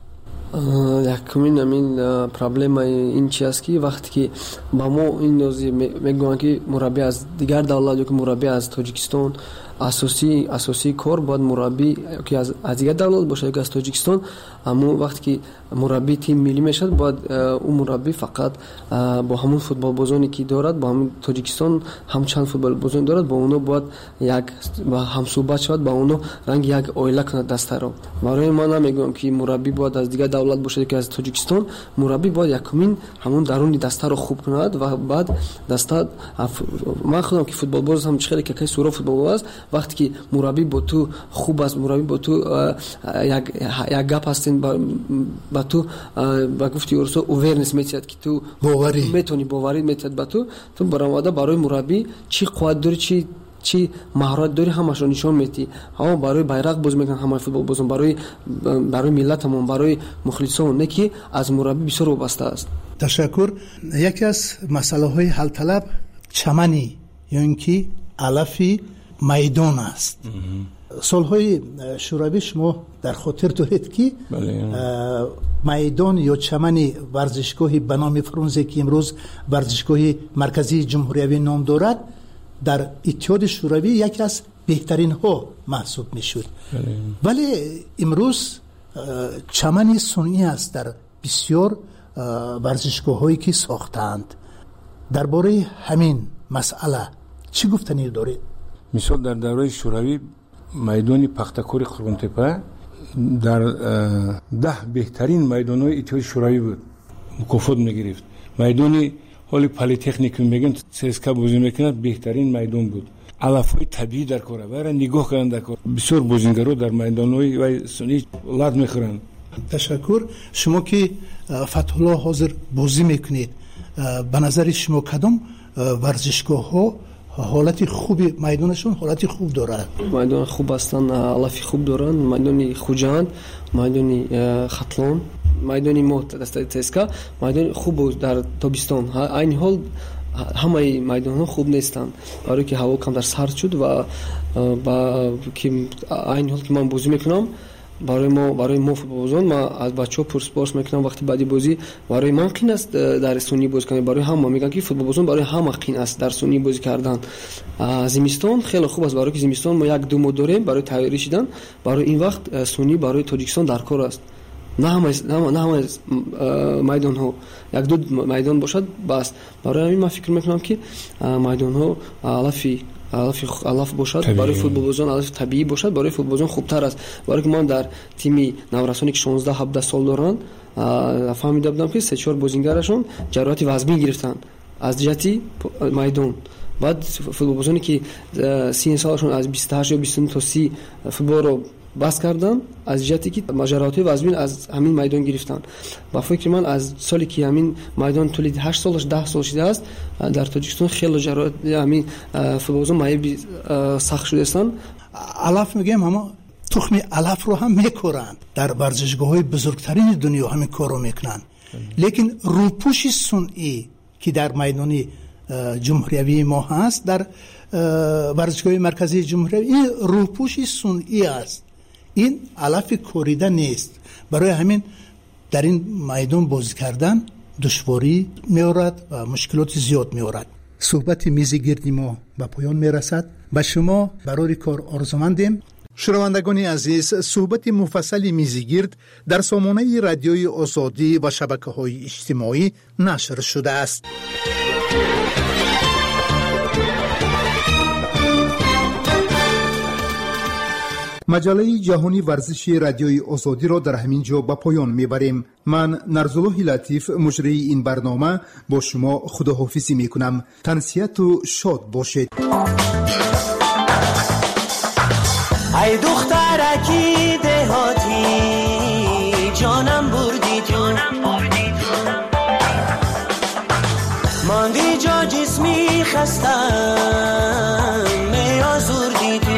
якумин амин проблема ин чи аст ки вақте ки ба мо ин нози мегӯянд ки мураббӣ аз дигар давлат ёки мураббӣ аз Тоҷикистон асосии асосии кор бояд мураббӣ ки аз аз дигар давлат бошад ёки аз Тоҷикистон. аммо вақте ки мураббӣ тими миллӣ мешавад бояд ӯ мураббӣ фақат бо ҳамон футболбозоне ки дорад бо ҳамин Тоҷикистон ҳамчанд футболбозоне дорад бо оно бояд як ҳамсӯҳбат шавад ба оно ранги як оила кунад дастаро. барои ман намегӯям ки мураббӣ бояд аз дигар давлат бошад ёки аз Тоҷикистон. мураббӣ бояд якумин ҳамон даруни дастаро хуб кунад ва баъд даста ман худам ки футболбоз ҳам чихеле какай суро футболбоз аст вақте ки мураббӣ бо ту хуб аст мураббӣ бо ту як як гап ҳастин ба ту ба гуфти урусо увернес метиҳад ки ту боварӣ метавонӣ боварӣ метиҳад ба ту ту баромада барои мураббӣ чӣ қувват дорӣ чӣ чӣ маҳорат дорӣ ҳамашро нишон медиҳӣ. ҳамо барои байрақ боз мекунанд ҳамаи футболбозон барои барои миллатамон барои мухлисон не ки аз мураббӣ бисёр вобаста аст. ташаккур. яке аз масъалаҳои ҳалталаб чамани ё ин ки алафи майдон аст. солҳои шӯравӣ шумо дар хотир доред ки майдон ё чамани варзишгоҳи ба номи фрунзе ки имрӯз варзишгоҳи марказии ҷумҳуриявӣ ном дорад дар иттиҳоди шӯравӣ яке аз беҳтаринҳо маҳсуб мешуд. вале имрӯз чамани сунъӣ аст дар бисёр варзишгоҳҳое ки сохтаанд. дар бораи ҳамин масъала чӣ гуфтанӣ доред? мисол дар давраи шӯравӣ майдони пахтакори қурғунтепа дар даҳ беҳтарин майдонҳои иттиҳоди шӯравӣ буд, мукофот мегирифт. майдони ҳоли политехникум мегӯям цска бозӣ мекунад беҳтарин майдон буд. алафҳои табиӣ дар кора вайра нигоҳ кардан дар кор. бисёр бозингаро дар майдонҳои вай сунъӣ лад мехӯранд. ташаккур. шумо ки фатҳулло ҳозир бозӣ мекунед, ба назари шумо кадом варзишгоҳҳо ҳолати хуби майдонашон ҳолати хуб дорад? майдони хуб ҳастанд, алафи хуб доранд. майдони хуҷанд, майдони хатлон, майдони мо дастаи цска, майдони хуб дар тобистон. айни ҳол ҳамаи майдонҳо хуб нестанд, барое ки ҳаво камтар сард шуд ва ба ки айни ҳол ки ман бозӣ мекунам барои мо барои мо футболбозон ман аз бачаҳо пурспорс мекунам вақти баъди бозӣ барои ман қин аст дар сунъӣ бозӣ кардан. барои ҳама мегӯям ки футболбозон барои ҳама қин аст дар сунъӣ бозӣ кардан. зимистон хеле хуб аст, барое ки зимистон мо як ду моҳ дорем барои тайёрӣ шидан. барои ин вақт сунъӣ барои Тоҷикистон дар кор аст. на ҳамаи майдонҳо як ду майдон бошад бас. барои ҳамин ман фикр мекунам ки майдонҳо алафи алаф бошад барои футболбозон алафи табиӣ бошад барои футболбозон хубтар аст. барое ки ман дар тими наврасоне ки шонздаҳ ҳабдаҳ сол доранд фаҳмида будам ки се чор бозингарашон ҷароҳати вазбин гирифтанд аз ҷиҳати майдон. баъд футболбозоне ки сини солашон аз бисту ҳашт ё бисту ну то си футболро бас кардан аз ҷиҳате ки ҷароҳатҳои вазбин аз ҳамин майдон гирифтанд. ба фикри ман аз соле ки ҳамин майдон тӯли ҳашт сол даҳ сол шудааст дар Тоҷикистон хеле ҷароҳати ҳамин футболбозон майби сахт шудаастанд. алаф мегӯям аммо тухми алафро ҳам мекоранд. дар варзишгоҳҳои бузургтарини дунё ҳамин корро мекунанд. лекин рӯпӯши сунъӣ ки дар майдони ҷумҳуриявии мо ҳаст, дар варзишгоҳи марказии ҷумҳуриявӣ, ин рӯпӯши сунъӣ аст. ин алафи корида нест. барои ҳамин дар ин майдон бозӣ кардан душворӣ меорад ва мушкилоти зиёд меорад. суҳбати мизи гирди мо ба поён мерасад. ба шумо барори кор орзумандем. шунавандагони азиз, суҳбати муфассали мизи гирд дар сомонаи радиои озодӣ ва шабакаҳои иҷтимоӣ нашр шудааст. маҷалаи ҷаҳонӣ варзиши радиои озодиро дар ҳамин ҷо ба поён мебарем. ман нарзуллоҳи латиф муҷрии ин барнома бо шумо худоҳофизӣ мекунам. тансияту шод бошед. ای دخترکی دهاتی جانم بردی تو ماندی جا جسمی خستم می آزردی تو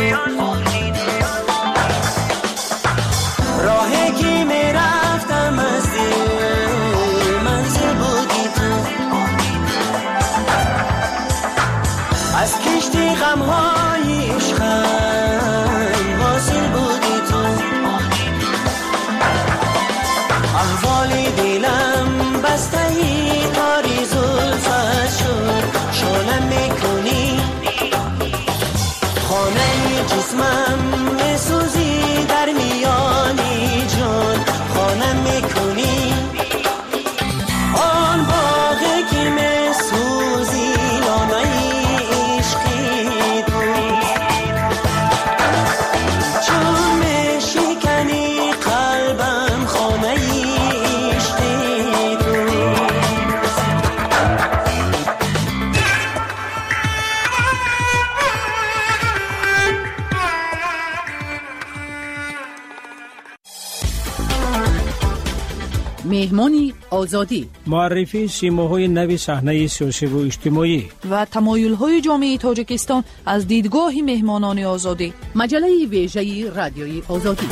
راهی که می رفتم از دل منزل بودی تو از کشتی غمهای عشقم حاصل بودی تو مهمان آزادی، معرفی سیماهای نوی صحنه سیاسی و اجتماعی و تمایل‌های جامعه تاجیکستان از دیدگاه مهمانان آزادی. مجله ویژه رادیوی آزادی.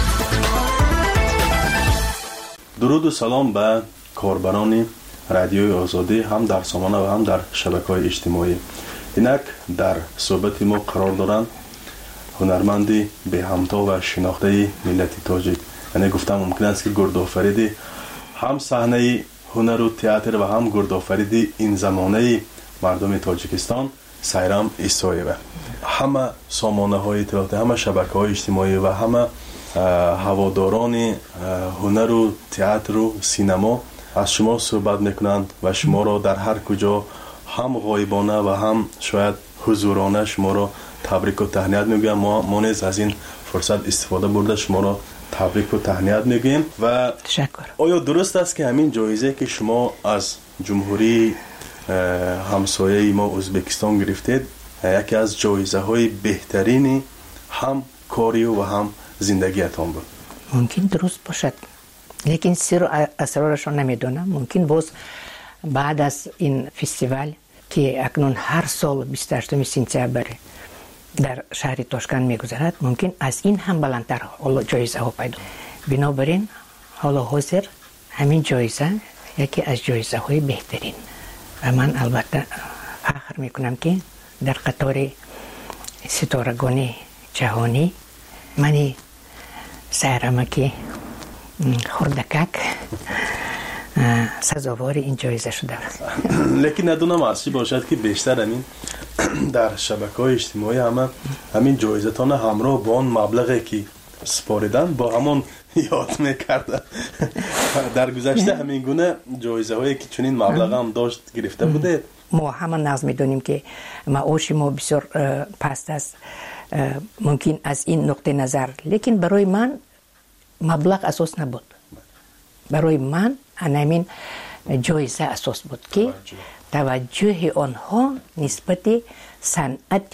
درود و سلام به کاربران رادیوی آزادی، هم در سامانه و هم در شبکه‌های اجتماعی. اینک در صحبت ما قرار دارند هنرمندی به همتا و شناخته ملت تاجیک. یعنی گفتم ممکن است که گردآفریدی هم صحنه هنر و تئاتر و هم گردآفریدی این زمانه مردم تاجیکستان سایرام ایسایه. همه سامانه های اطلاعاتی، همه شبکه های اجتماعی و همه هواداران هنر و تئاتر و سینما از شما صحبت میکنند و شما را در هر کجا هم غایبانه و هم شاید حضورانه شما را تبریک و تهنیت میگم. ما ما نیز از این فرصت استفاده برده شما را تبریک و تهنیت میگیم. و تشکر. آیا درست است که همین جایزه که شما از جمهوری همسایه ما ازبکستان گرفتید یکی از جایزه های بهترین هم کاری و هم زندگیتان بود؟ ممکن درست باشد، لیکن سر و اسرارش رو نمیدونم. ممکن باز بعد از این فستیوال که اکنون هر سال بیست و هشتم سپتامبر در شهر تاشکند میگذرد، ممکن از این هم بلندتر حالا جایزه ها پیدا. بنابراین حالا حاضر همین جایزه یکی از جایزه های بهترین و من البته فخر میکنم که در قطار ستارگان جهانی منی سهرمکی خردکک سزاوار این جایزه شده. لیکن ندونم اصلی باشد که بیشتر همین در شبکه‌های اجتماعی همه همین جایزتان همراه با آن مبلغی که سپاریدن با همون یاد میکردن. در گذشته همین گونه جایزه هایی که چنین مبلغ هم داشت گرفته بوده؟ ما همه ناز میدونیم که معاش ما بسیار پست است، ممکن از این نقطه نظر، لیکن برای من مبلغ اساس نبود. برای من همین جایزه اساس بود که توجه آنها نسبت صنعت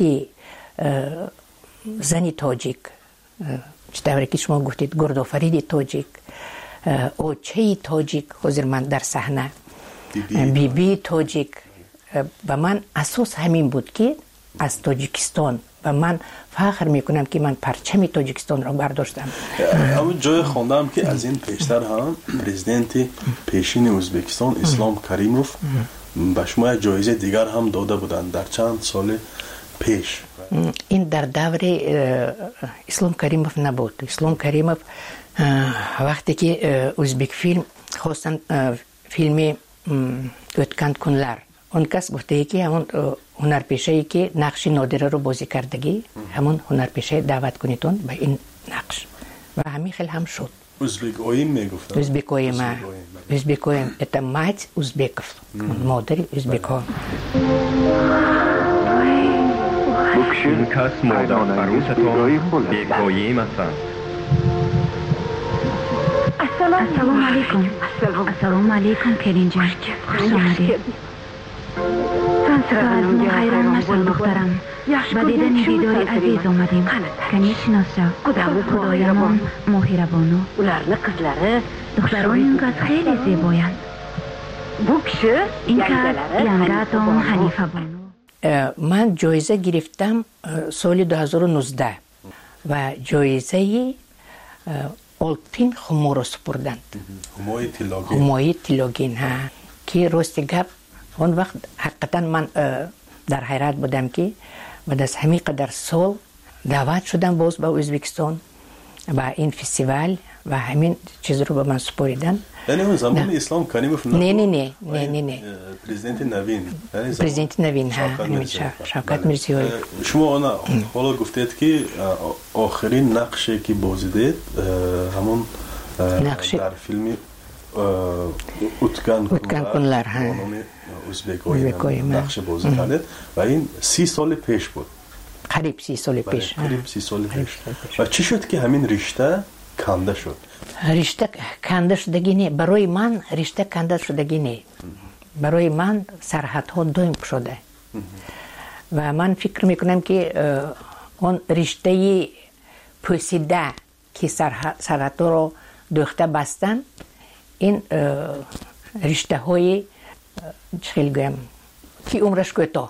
زنی تاجیک، چطوری که شما گفتید گردآفرید تاجیک، اوچه تاجیک، حضور من در صحنه بی بی تاجیک، و من اساس همین بود که از تاجیکستان و من فخر میکنم که من پرچم تاجیکستان را برداشتم. اما جای خوندم که از این پیشتر هم پرزیدنت پیشین ازبکستان اسلام کریموف به شما جایزه دیگر هم داده بودند در چند سال پیش. این در دور اسلام کریموف نبود. اسلام کریموف وقتی که ازبک فیلم خواستن فیلم اوتکند کنلر، اون کس گفته که همون هنرپیشه‌ای که نقش نادره رو بازی کردگی همون هنرپیشه دعوت کنیتون به این نقش و همین خیلی هم شد. ازبک اویم میگفتن. ازبک اویم ازبک اویم это мать узбеков. مادر ازبک ها. این کس مادر عروستان بی‌پایه‌ای هستند. السلام علیکم. السلام علیکم کرین جان، خوش آمدید. سلام خیران مشتم دخترم، با دیدن دیداری عزیز آمدیم. کنی شناسا خدایمان ماهر بانو. دختران این کس خیلی زیبایند. این کس ینگاتون حنیفه بانو. من جایزه گرفتم سال دو هزار و نوزده و جایزه آلپین خمو را سپردند. خموی تیلاگین. خموی تیلاگین ها که راست گپ اون وقت حقیقتا من در حیرت بودم که بعد از همین قدر سال دعوت شدم باز به ازبکستان و این فستیوال و همین چیز رو به من سپاریدن. یعنی اون زمان اسلام کریموف نه نه نه نه نه نه پرزیدنت نوین پرزیدنت نوین ها شوکت میرزیوی. شما حالا گفتید که آخرین نقشی که بازی دید همون در فیلم اوتکند کنلر ها ازبک‌های نقش بازی کردید و این سی سال پیش بود. قریب سی سال پیش. قریب سی سال پیش. و چی شد که همین رشته کنده شد؟ رشته کنده شدگی نه، برای من رشته کنده شدگی نه. برای من سرحدها دویم شده و من فکر میکنم که اون رشته پوسیده که سرحدها رو دوخته بستن این رشته های چخیل گویم کی عمرش کوتاه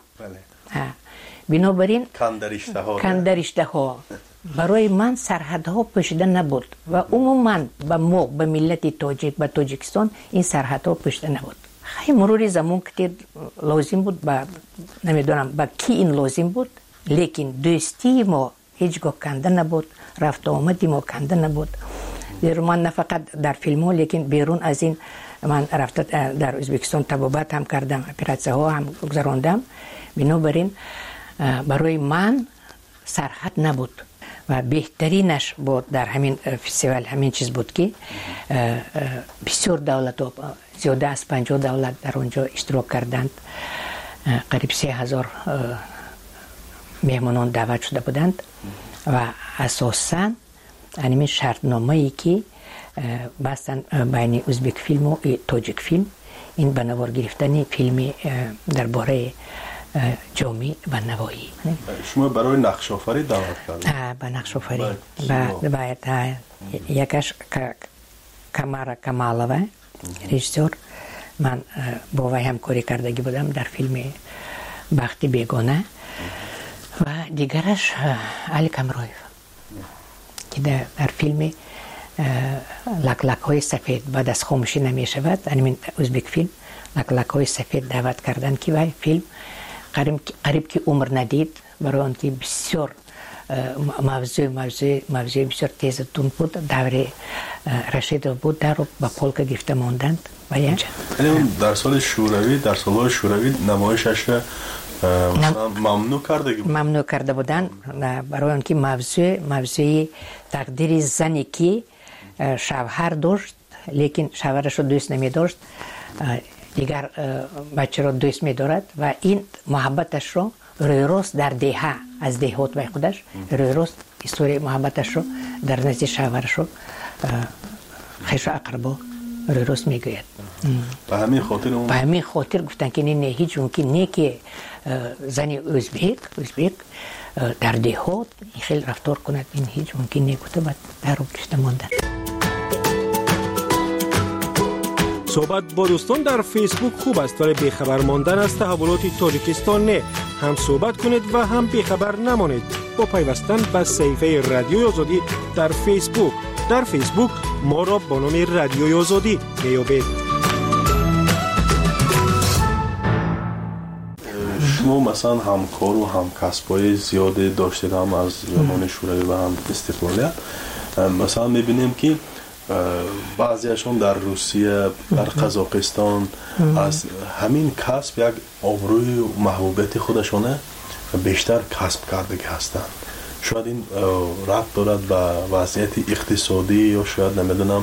بنابراین کندرشته ها برای من سرحدها پوشیده نبود و عموما به ما به ملت تاجیک به تاجیکستان این سرحدها پوشیده نبود. خیلی مرور زمان که لازم بود با نمیدونم با کی این لازم بود، لیکن دوستی ما هیچگاه کنده نبود، رفت آمدی ما کنده نبود. در من نه فقط در فیلم ها لیکن بیرون از این من رفت در ازبکستان طبابت هم کردم، اپراتسه ها هم گذراندم. بنابراین برای من سرحد نبود و بهترینش بود در همین فستیوال همین چیز بود که بسیار دولت ها زیاده از پنجاه دولت در اونجا اشتراک کردند. قریب سه هزار مهمانان دعوت شده بودند و اساساً همین شرطنامه ای که بستن بین ازبک فیلم و تاجیک فیلم این بنوار گرفتن فیلم درباره جامعه و نوایی. شما برای نقش آفری دعوت کردید؟ با نقش آفری باید یکش کمارا کمالوه رژیسور، من با وی همکاری کردگی بودم در فیلم بخت بیگانه و دیگرش علی کمرویف که در فیلم لک لک های سفید بعد از خاموشی نمی شود همین ازبک فیلم لک لک های سفید دعوت کردن که وی فیلم قریب قریب که عمر ندید برای آن که بسیار موضوع موضوع موضوع بسیار تیز تون بود دور رشید بود در با پولک گرفته ماندند و اینجا در سال شوروی در سال شوروی نمایشش ممنوع کرده بود ممنوع کرده بودن برای آن که موضوع موضوع تقدیر زنی که شوهر داشت لیکن شوهرش رو دوست نمی داشت دیگر بچه رو دوست می دارد و این محبتش رو روی روز در دیها از دیهات به خودش روی روز استوری محبتش رو در نزد شوهرش رو خیش و اقربا روی روز می گوید. به همین خاطر به همین خاطر گفتن که نه هیچ ممکن نه که زنی ازبک ازبک در دیهات خیلی رفتار کند، این هیچ ممکن نگوته بعد در رو گشته ماندن. صحبت با دوستان در فیسبوک خوب است ولی بیخبر ماندن از تحولات تاجیکستان نه. هم صحبت کنید و هم بیخبر نمانید با پیوستن به صفحه رادیوی آزادی در فیسبوک. در فیسبوک ما را با نام رادیوی آزادی بیابید. شما مثلا همکار و همکسبای زیاده داشتید هم از زمان شوروی و هم استقلالیت. مثلا میبینیم که بعضیشون در روسیه در قزاقستان از همین کسب یک آبروی و محبوبیت خودشونه بیشتر کسب کرده هستند. شاید این ربط دارد به وضعیت اقتصادی یا شاید نمیدونم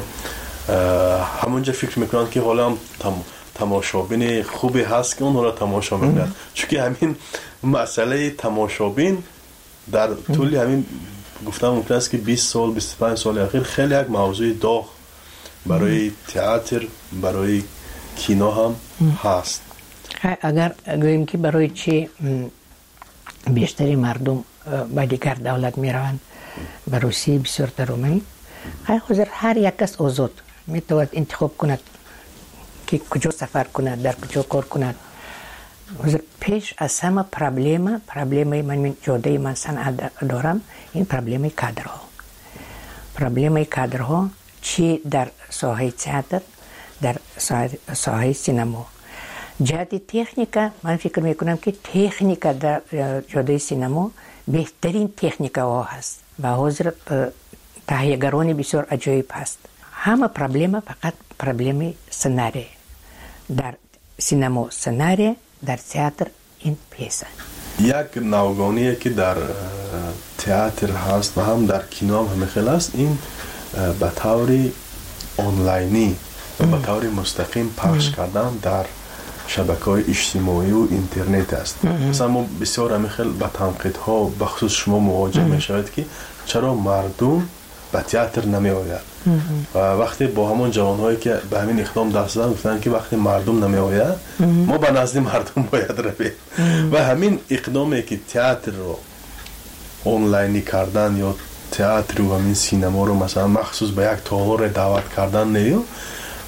همونجا فکر میکنند که حالا هم تماشابین خوبی هست که اون را تماشا میکنند، چون که همین مسئله تماشابین در طول همین گفتم ممکن است که بیست سال بیست و پنج سال اخیر خیلی یک موضوع داغ برای تئاتر برای کینو هم هست. اگر گوییم که برای چی بیشتری مردم به دیگر دولت می روند به روسیه بسیار ترومی حاضر هر یک کس آزاد می تواند انتخاب کند که کجا سفر کند در کجا کار کند. حاضر پیش از همه پرابلم پرابلم من جاده من صنعت دارم این پرابلم کادرها پرابلم کادرها چی در ساحه تئاتر در ساحه سینما جهت تکنیکا من فکر میکنم که تکنیکا در جاده سینما بهترین تکنیکا ها هست و حاضر تهیه‌گران بسیار عجیب هست. همه پرابلم فقط پرابلم سناریو در سینما سناریو در تئاتر این پیسه یک نوگانیه که در تئاتر هست و هم در کینو هم همه است این به طوری آنلاینی و به طور مستقیم پخش کردن در شبکه‌های اجتماعی و اینترنت است. مثلا ما بسیار همیخیل با تنقیدها بخصوص شما مواجه میشوید که چرا مردم به تئاتر نمی آید و وقتی با همون جوانهایی که به همین اقدام دست دادن گفتن که وقتی مردم نمی آید ما به نزد مردم باید رویم و همین اقدامی که تئاتر رو آنلاینی کردن یا تئاتر و همین سینما رو مثلا مخصوص به یک تالار دعوت کردن نیو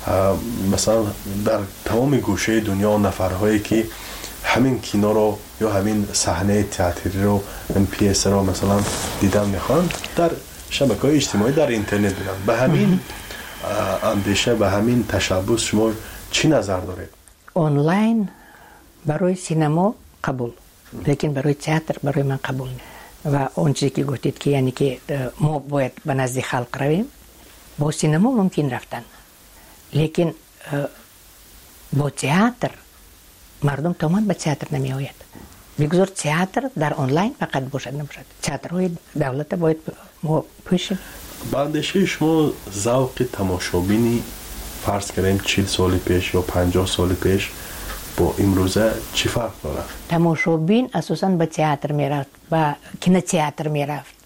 مثلا در تمام گوشه دنیا نفرهایی که همین کینو رو یا همین صحنه تئاتری رو ام پی اس رو مثلا دیدن میخوان در شبکه‌های اجتماعی در اینترنت میرن. به همین اندیشه به همین تشبث شما چی نظر دارید؟ آنلاین برای سینما قبول، لیکن برای تئاتر برای من قبول نیست. و اون چیزی که گفتید که یعنی که ما باید به نزد خلق رویم، با سینما ممکن رفتن، لیکن با تئاتر مردم تمام به تئاتر نمی آید. بگذار تئاتر در آنلاین فقط باشد نباشد. تئاترهای دولت باید ما پوشیم. باندشه شما ذوق تماشابینی فرض کنیم چهل سال پیش یا پنجاه سال پیش با امروزه چی فرق داره؟ تماشابین اساساً به تئاتر میرفت، به کینو تئاتر میرفت.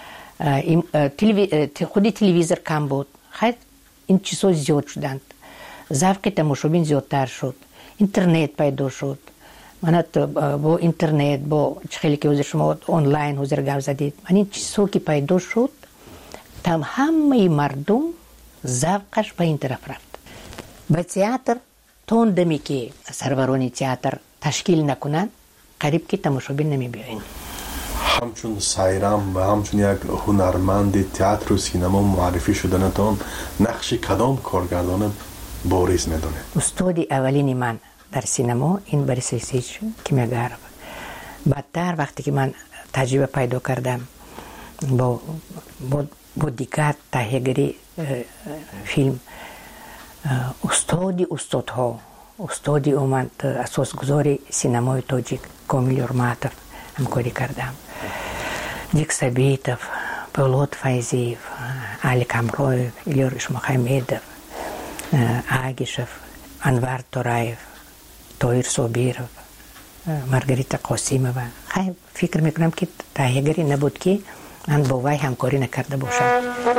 خودی تلویزیون کم بود. خیلی این چیزها زیاد شدند. ذوق تماشابین زیادتر شد. اینترنت پیدا شد. من با اینترنت با خیلی که حضور شما آنلاین حضور گپ زدید، من این چیزها که پیدا شد تم همه مردم ذوقش به این طرف رفت. به تئاتر تون دمی که سروران تئاتر تشکیل نکنند قریب که تماشابین نمی بیاین. همچون سایرام و همچون یک هنرمند تئاتر و سینما معرفی شدنتان نقش کدام کارگردان بارز میدونه؟ استاد اولین من در سینما این بریس سیچ کیمیاگرف. بعدتر وقتی که من تجربه پیدا کردم با با, با دیگر تهیه‌گری فیلم، استادی استادها استادی اومد اساسگذار سینمای تاجیک کامیل یورماتوف همکاری کردم. دیک سبیتوف، پولاد فایزیف، علی کامرویف، ایلور اشمخمیدوف، آگیشوف، انوار تورایف، تویر صابیروف، مارگریتا قاسیمووا. خیلی فکر میکنم که تهیه‌گری نبود که من با وی همکاری نکرده باشم.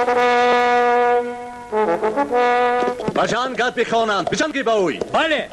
بجان گاد بخوانم. بجان گی باوی. بله.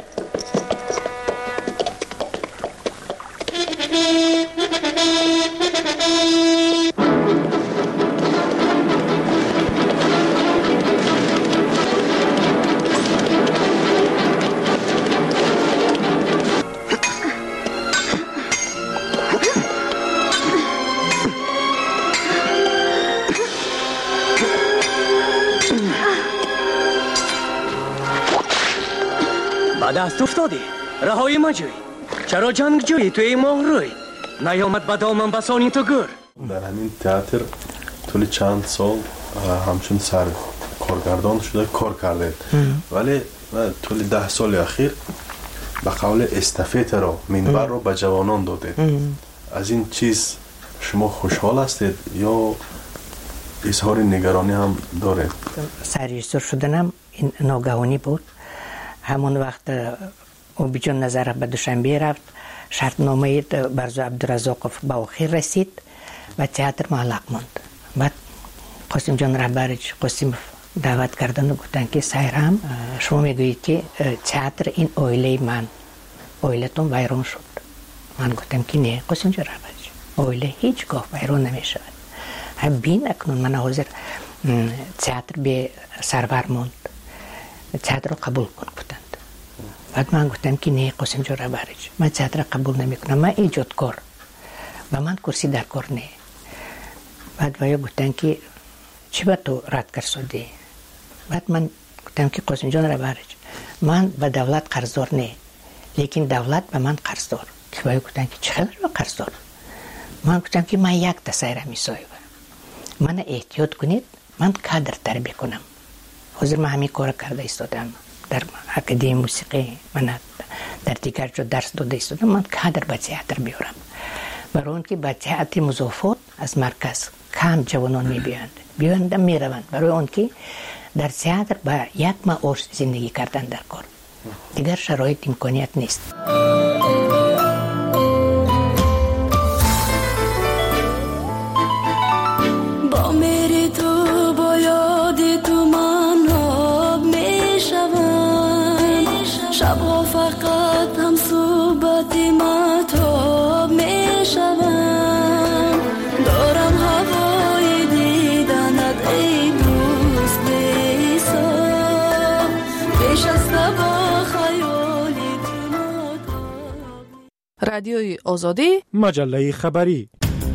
دست افتادی رهایی ما جوی. چرا جنگ جوی توی ماه روی نیامد به دامن بسانی تو گر؟ در همین تئاتر طول چند سال همچون سر کارگردان شده کار کرده، ولی طول ده سال اخیر به قول استافت رو منبر رو به جوانان داده. از این چیز شما خوشحال هستید یا اظهار نگرانی هم داره؟ سرریزور شدنم این ناگهانی بود. همون وقت اوبیجان نظر به دوشنبه رفت، شرطنامه برزو عبدالرزاقوف به آخر رسید و تئاتر معلق ماند. بعد قاسم جان رهبرش قاسم دعوت کردن و گفتن که سایرام شما میگویید که تئاتر این اویله من، اویلتون ویران شد. من گفتم که نه قاسم جان رهبرش، اویله هیچگاه ویران نمیشود. هم بین اکنون من حاضر تئاتر به سرور ماند، تئاتر رو قبول کن بودند. بعد من گفتم که نه قاسم جان رهبرش، من تئاتر رو قبول نمی کنم، من ایجادکار و من کرسی در کار نه. بعد ویا گفتن که چی با تو رد کرد؟ بعد من گفتم که قاسم جان رهبرش، من به دولت قرضدار نه، لیکن دولت به من قرضدار. که ویا گفتن که چقدر به قرضدار؟ من گفتم که من یک تسایره میسایم، من احتیاط کنید، من کادر تربیت کنم. حاضر من همین کار کرده ایستادم در اکادمی موسیقی، من در دیگر جا درس داده ایستادم، من کادر به تئاتر بیارم. برای اون که به تئاتر مضافات از مرکز کم جوانان میبیاند بیاند میروند، برای اون که در تئاتر با یک معاش زندگی کردن در کار، دیگر شرایط امکانیت نیست. با میری تو با یادی تو من آب میشوم، شبها فقط هم صحبتی مهتاب میشوم. دارم هوای دیدنت ای دوست بی‌حساب، رادیوی آزادی، مجله خبری.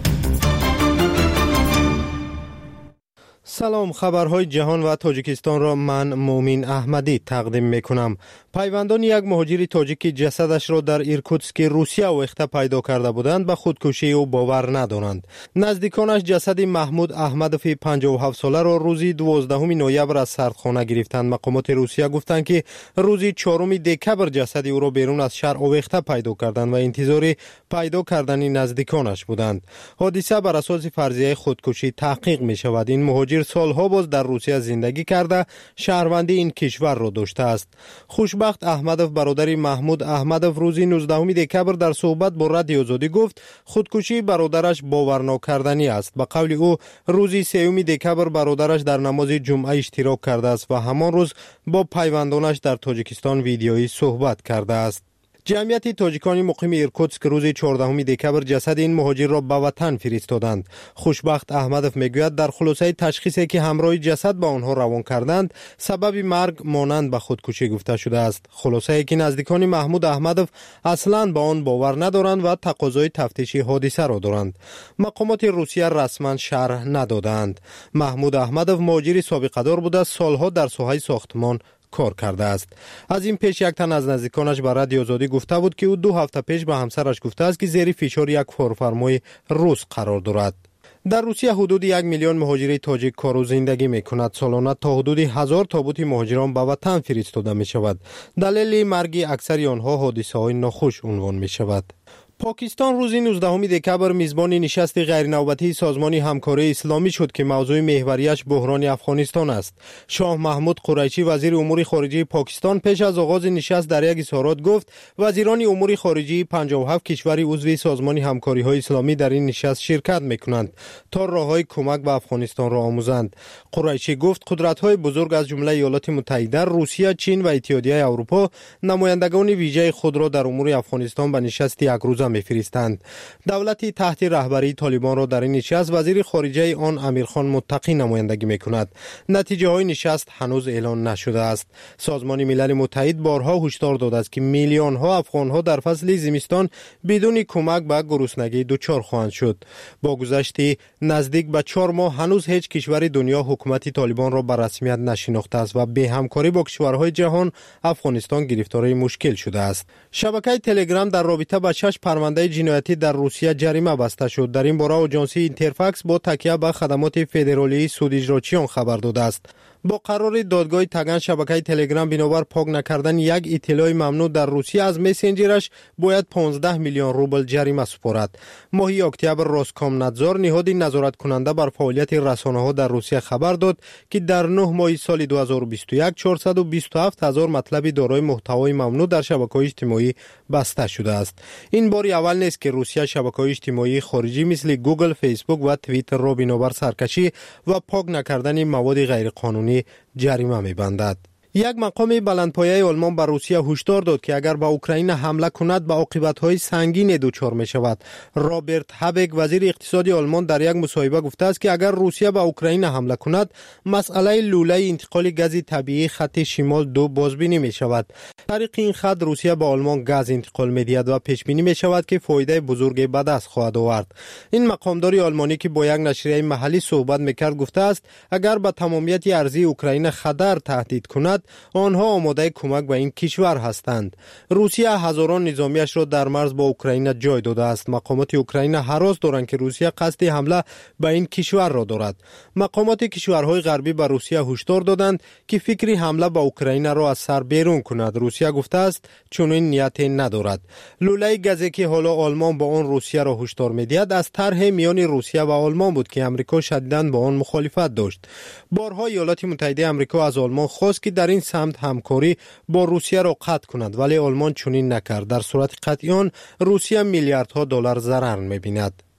سلام، خبرهای جهان و تاجیکستان را من مومین احمدی تقدیم میکنم. پیوندان یک مهاجر تاجیکی جسدش را در ایرکوتسک روسیه آویخته پیدا کرده بودند به خودکشی او باور ندارند. نزدیکانش جسد محمود احمدوف پنجاه و هفت ساله را روزی دوازدهم نوامبر از سردخانه گرفتند. مقامات روسیه گفتند که روزی چهارم دکبر جسد او را بیرون از شهر آویخته پیدا کردند و انتظار پیدا کردن نزدیکانش بودند. حادثه بر اساس فرضیه خودکشی تحقیق می شود. این مهاجر سالها باز در روسیه زندگی کرده شهروندی این کشور را داشته است. خوشبخت احمدوف برادر محمود احمدوف روزی نوزدهم دکبر در صحبت با رادیو آزادی گفت خودکشی برادرش باور نکردنی است. به قول او روزی سوم دکبر برادرش در نماز جمعه اشتراک کرده است و همان روز با پیوندانش در تاجیکستان ویدیویی صحبت کرده است. جمعیت تاجیکان مقیم ایرکوتسک روز چهاردهم دکبر جسد این مهاجر را به وطن فرستادند. خوشبخت احمدوف میگوید در خلاصه تشخیصی که همراه جسد به آنها روان کردند سبب مرگ مانند به خودکشی گفته شده است. خلاصه که نزدیکان محمود احمدوف اصلاً به آن باور ندارند و تقاضای تفتیشی حادثه را دارند. مقامات روسیه رسما شرح ندادند. محمود احمدوف مهاجر سابقه دار بوده، سالها در ساحه ساختمان کار کرده است. از این پیش یک تن از نزدیکانش به رادیو آزادی گفته بود که او دو هفته پیش به همسرش گفته است که زیر فشار یک کارفرمای روس قرار دارد. در روسیه حدود یک میلیون مهاجر تاجیک کار و زندگی می کند. سالانه تا حدود هزار تابوت مهاجران به وطن فرستاده می شود. دلیل مرگ اکثر آنها حادثه های ناخوش عنوان می شود. پاکستان روز نوزدهم دکبر میزبان نشست غیرنوبتی سازمان همکاری اسلامی شد که موضوع محوریش بحران افغانستان است. شاه محمود قریشی وزیر امور خارجه پاکستان پیش از آغاز نشست در یک اظهارات گفت وزیران امور خارجه پنجاه و هفت کشور عضو سازمان همکاری های اسلامی در این نشست شرکت میکنند تا راههای کمک به افغانستان را آموزند. قریشی گفت قدرت های بزرگ از جمله ایالات متحده، روسیه، چین و اتحادیه اروپا نمایندگان ویژه خود را در امور افغانستان به نشست یک روزه می‌فرستند. دولتی تحت رهبری طالبان را در این نشست وزیر خارجه آن امیرخان متقی نمایندگی می‌کند. نتیجه های نشست هنوز اعلان نشده است. سازمان ملل متحد بارها هشدار داده است که میلیون ها افغان ها در فصل زمستان بدون کمک به گرسنگی دچار خواهند شد. با گذشت نزدیک به چهار ماه هنوز هیچ کشور دنیا حکومت طالبان را به رسمیت نشناخته است و به همکاری با کشورهای جهان افغانستان گرفتار مشکل شده است. شبکه تلگرام در رابطه با شش پرونده جنایتی در روسیه جریمه بسته شد. در این باره آژانسی اینترفاکس با تکیه به خدمات فدرالی سود اجراچیان خبر داده است. با قرار دادگاه تگان شبکه تلگرام بنابر پاک نکردن یک اطلاع ممنوع در روسیه از مسنجرش باید پانزده میلیون روبل جریمه سپارد. ماه اکتبر روسکامنادزور نهاد نظارت کننده بر فعالیت رسانه‌ها در روسیه خبر داد که در نه ماه سال دو هزار و بیست و یک چهارصد و بیست و هفت هزار مطلب دارای محتوای ممنوع در شبکه‌های اجتماعی بسته شده است. این بار اول نیست که روسیه شبکه‌های اجتماعی خارجی مثل گوگل، فیسبوک و توییتر را بنابر سرکشی و پاک نکردن مواد غیرقانونی جریمه می‌بندد. یک مقام بلندپایه آلمان بر روسیه هشدار داد که اگر به اوکراین حمله کند به عاقبت‌های سنگین دچار می‌شود. رابرت هابک وزیر اقتصاد آلمان در یک مصاحبه گفته است که اگر روسیه به اوکراین حمله کند مسئله لوله انتقال گاز طبیعی خط شمال دو بازبینی می‌شود. طریق این خط روسیه به آلمان گاز انتقال می‌دهد و پیش بینی می‌شود که فایده بزرگی به دست خواهد آورد. این مقامدار آلمانی که با یک نشریه محلی صحبت می‌کرد گفته است اگر به تمامیت ارضی اوکراین خطر تهدید کند آنها آماده کمک به این کشور هستند. روسیه هزاران نظامیش را در مرز با اوکراین جای داده است. مقامات اوکراین هراس دارند که روسیه قصد حمله به این کشور را دارد. مقامات کشورهای غربی به روسیه هشدار دادند که فکری حمله به اوکراین را از سر بیرون کند. روسیه گفته است چنین نیتی ندارد. لوله گازی که حالا آلمان با آن روسیه را هشدار می‌دهد از طرح میان روسیه و آلمان بود که آمریکا شدیداً با آن مخالفت داشت. بارها ایالات متحده آمریکا از آلمان خواست که در این سمت همکاری با روسیه را قطع کند ولی آلمان چنین نکرد. در صورت قطع آن روسیه میلیاردها دلار ضرر می‌بیند.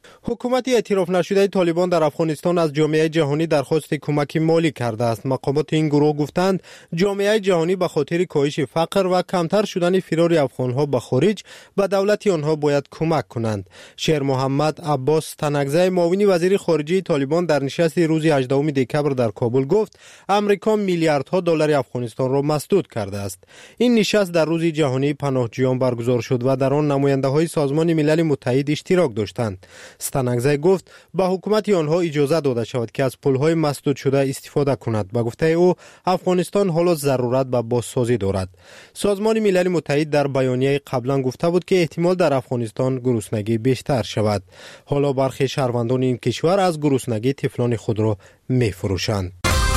حکومت اعتراف نشده طالبان در افغانستان از جامعه جهانی درخواست کمک مالی کرده است. مقامات این گروه گفتند جامعه جهانی به خاطر کاهش فقر و کمتر شدن فرار افغانها به خارج به دولت آنها باید کمک کنند. شیر محمد عباس تنگزی معاون وزیر خارجه طالبان در نشست روز هجدهم دکمبر در کابل گفت امریکا میلیاردها دلار افغانستان را مسدود کرده است. این نشست در روز جهانی پناهجویان برگزار شد و در آن نماینده های سازمان ملل متحد اشتراک داشتند. تنگزی گفت به حکومت آنها اجازه داده شود که از پل‌های مسدود شده استفاده کند. به گفته او افغانستان حالا ضرورت به بازسازی دارد. سازمان ملل متحد در بیانیه قبلا گفته بود که احتمال در افغانستان گرسنگی بیشتر شود. حالا برخی شهروندان این کشور از گرسنگی طفلان خود را می‌فروشند.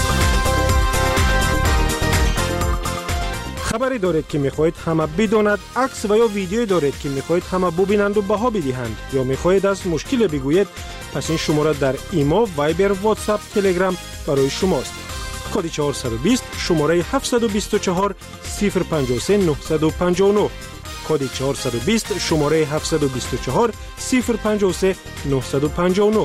خبری دارید که میخواهید همه بداند، عکس و یا ویدیویی دارید که میخواهید همه ببینند و بها بدهند یا میخواهید از مشکل بگویید، پس این شماره در ایما، وایبر، واتساپ، تلگرام برای شماست. کد چهارصد و بیست شماره هفتصد و بیست و چهار صفر پنجاه و سه نهصد و پنجاه و نه. کد چهارصد و بیست شماره هفتصد و بیست و چهار صفر پنجاه و سه نهصد و پنجاه و نه.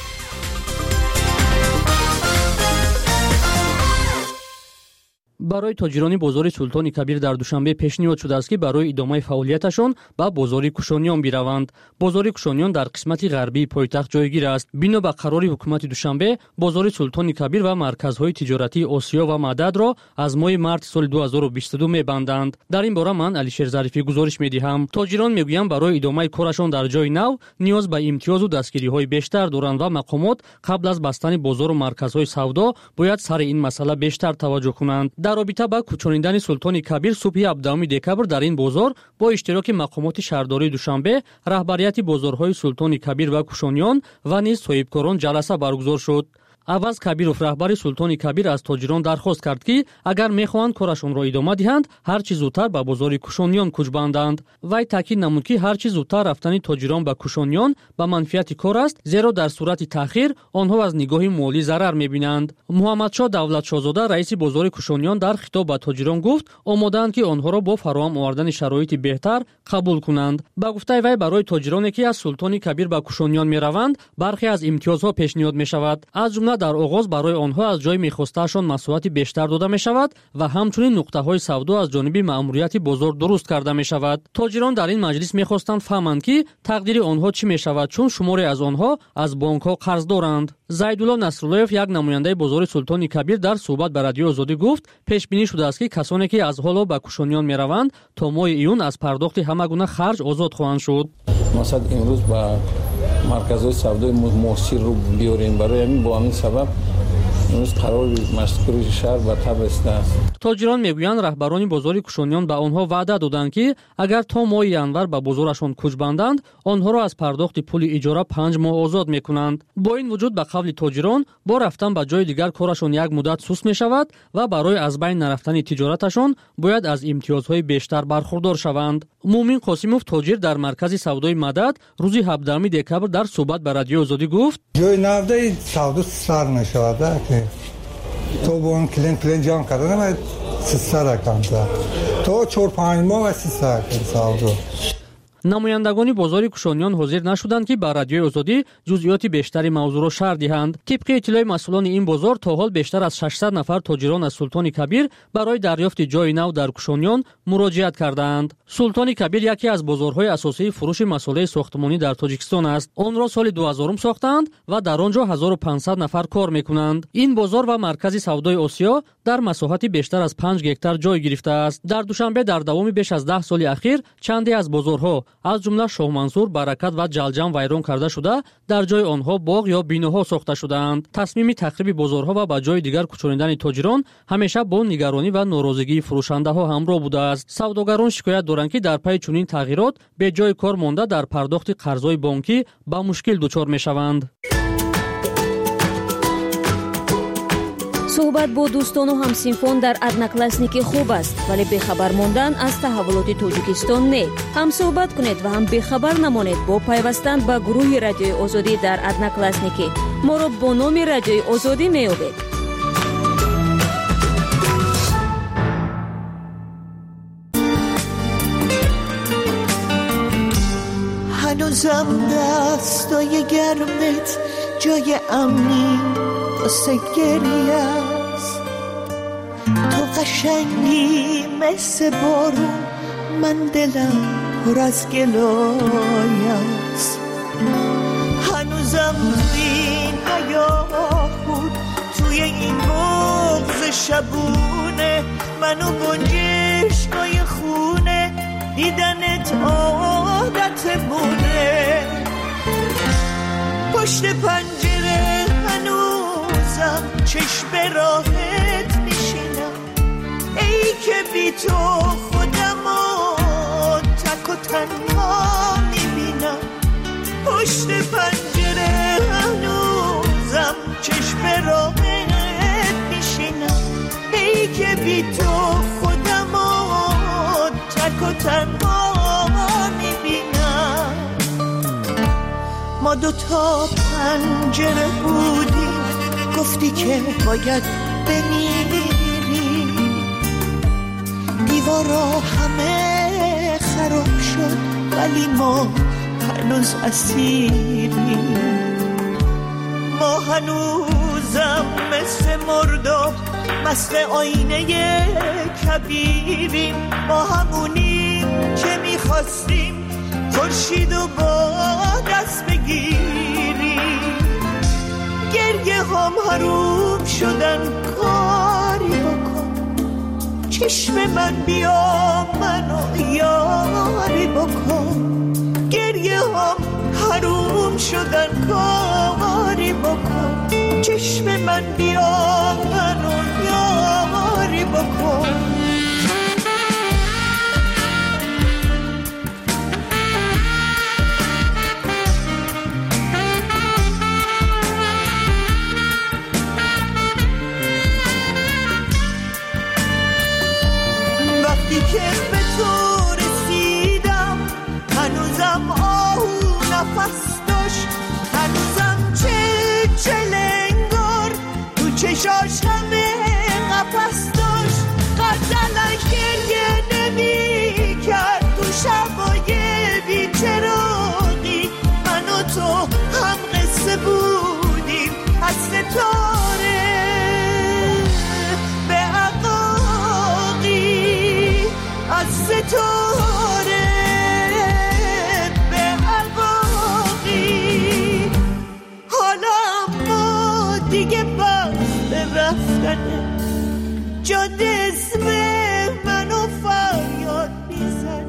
برای تاجران بازار سلطان کبیر در دوشنبه پیشنهاد شده است که برای ادامه فعالیتشان به بازار کوشانیان بروند. بازار کوشانیان در قسمت غربی پایتخت جایگیر است. بنا به قرار حکومت دوشنبه، بازار سلطان کبیر و مرکزهای تجارتی آسیا و مدد را از ماه مارس سال دو هزار و بیست و دو می‌بندند. در این باره من علیشیر ظریفی گزارش می‌دهم. تاجران میگویند برای ادامه کارشان در جای نو نیاز به امتیاز و دستگیری‌های بیشتر دارند و مقامات قبل از بستن بازار و مرکزهای سودا باید سر این مسئله بیشتر توجه کنند. در رابطه با کوچانیدن سلطان کبیر صبح هفدهم دکمبر در این بازار با اشتراک مقامات شهرداری دوشنبه، رهبریت بازارهای سلطان کبیر و کوشانیان و نیز صاحبکاران جلسه برگزار شد. عوض کبیرов رهبر سلطان کبیر از تاجران درخواست کرد که اگر میخواهند کارشان را ادامه دهند هر چیز زودتر به بازار کوشانیان کوچ بندند. وی تاکید نمود که هر چیز زودتر رفتن تاجران به کوشانیان به منفعت کار است، زیرا در صورت تأخیر آنها از نگاه مالی ضرر میبینند. محمدشاه دولتشاهزاده رئیس بازار کوشانیان در خطاب به تاجران گفت آماده‌اند که آنها را با فراهم آوردن شرایط بهتر قبول کنند. با گفته وی برای تاجرانی که از سلطان کبیر به کوشانیان میروند برخی از امتیازها پیشنهاد میشود. از جمله در آغاز برای آنها از جای میخواستهشان مساحت بیشتر داده می شود و همچنین نقطه های سودا از جانب مأموریت بازار درست کرده می شود. تاجران در این مجلس میخواستند فهمند که تقدیر آنها چی می شود، چون شماری از آنها از بانک ها قرض دارند. زیدالله نصراللهیف یک نماینده بازار سلطان کبیر در صحبت با رادیو آزادی گفت پیش بینی شده است که کسانی که از حالا به کوشانیان می روند تا ماه ایون از پرداخت همه گونه خرج آزاد خواهند شد. مثلا امروز با مرکزهای سودای موثر رو بیاریم، برای همین با همین سبب امروز قرار مشکل شهر و تبسته است. تاجران میگویند رهبران بازار کوشانیان به آنها وعده دادند که اگر تا ماه ینور به بازارشان کوچ بندند آنها را از پرداخت پول اجاره پنج ماه آزاد میکنند. با این وجود به قول تاجران با رفتن به جای دیگر کارشان یک مدت سست می شود و برای از بین نرفتن تجارتشان باید از امتیازهای بیشتر برخوردار شوند. مومن قاسموف تاجر در مرکز سودای مدد روز هفدهم دکمبر در صحبت با رادیو آزادی گفت جای نفته سودا سر نشود که تو با اون کلین کلین جان کردن باید سیصد رقم کرد تو چهار پنج ماه و سیصد سودا. نمایندگان بازار کوشانیان حاضر نشدند که به رادیو آزادی جزئیات بیشتری موضوع را شرح دهند. طبق اطلاع مسئولان این بازار تا حال بیشتر از ششصد نفر تاجران از سلطان کبیر برای دریافت جای نو در کوشانیان مراجعت کردند. سلطان کبیر یکی از بازارهای اساسی فروش مسائل ساختمانی در تاجیکستان است. آن را سال دو هزار ساختند و در آنجا هزار و پانصد نفر کار میکنند. این بازار و مرکز سودای آسیا در مساحت بیشتر از پنج گکتار جای گرفته است. در دوشنبه در دوام بیش از ده سال اخیر چندی از بازارها از جمله شاه منصور، برکت و جلجم ویران کرده شده، در جای آنها باغ یا بیناها ساخته شده‌اند. تصمیم تخریب بازارها و به جای دیگر کوچانیدن تاجران همیشه با نگرانی و ناراضگی فروشنده‌ها همراه بوده است. سوداگران شکایت دارند که در پی چنین تغییرات به جای کار مانده در پرداخت قرض‌های بانکی با مشکل دچار می‌شوند. صحبت با دوستان و همسینفون در одноклассники خوب است، ولی بخبر ماندن از تحولات تاجیکستان نه. هم صحبت کنید و هم بخبر نمانید با پیوستن به گروه رادیوی آزادی در одноклассники. ما را با نام رادیوی آزادی میابید. هنوزم دستای گرمت جای امنی واسه گریه است. تو قشنگی مثل بارون، من دلم پر از گلای است. هنوزم توی این حیاه بود، توی این بغض شبونه، منو گنجشکای خونه، دیدنت عادتمونه. پشت پنجره هنوزم چشم راحت میشینم، ای که بی تو خودمو تک و تنها میبینم. پشت پنجره هنوزم چشم راحت میشینم، ای که بی تو خودمو تک و تنها میبینم. ما دوتا پنجره بودیم، گفتی که باید بمیری، دیوارا همه خراب شد ولی ما هنوز اسیریم. ما هنوزم مثل مرداب مست آینه کبیریم. ما همونیم که میخواستیم خورشید و با دست بگیریم. گریه هم حروم شدن، کاری بکن چشم من، بیا منو یاری بکن. گریه هم حروم شدن، کاری بکن چشم من، بیا منو یاری بکن. وقتی که به تو رسیدم هنوزم آهو نفس داشت، هنوزم چه چلنگار تو چشاش همه قفس داشت. غزلش گریه نمی کرد تو شبای بی‌چراغی، من و تو هم قصه بودیم از ستاره به عقاقی، از ستاره به عقاقی. حالا ما دیگه بس به رفتنه، جاده اسم منو فریاد میزنه.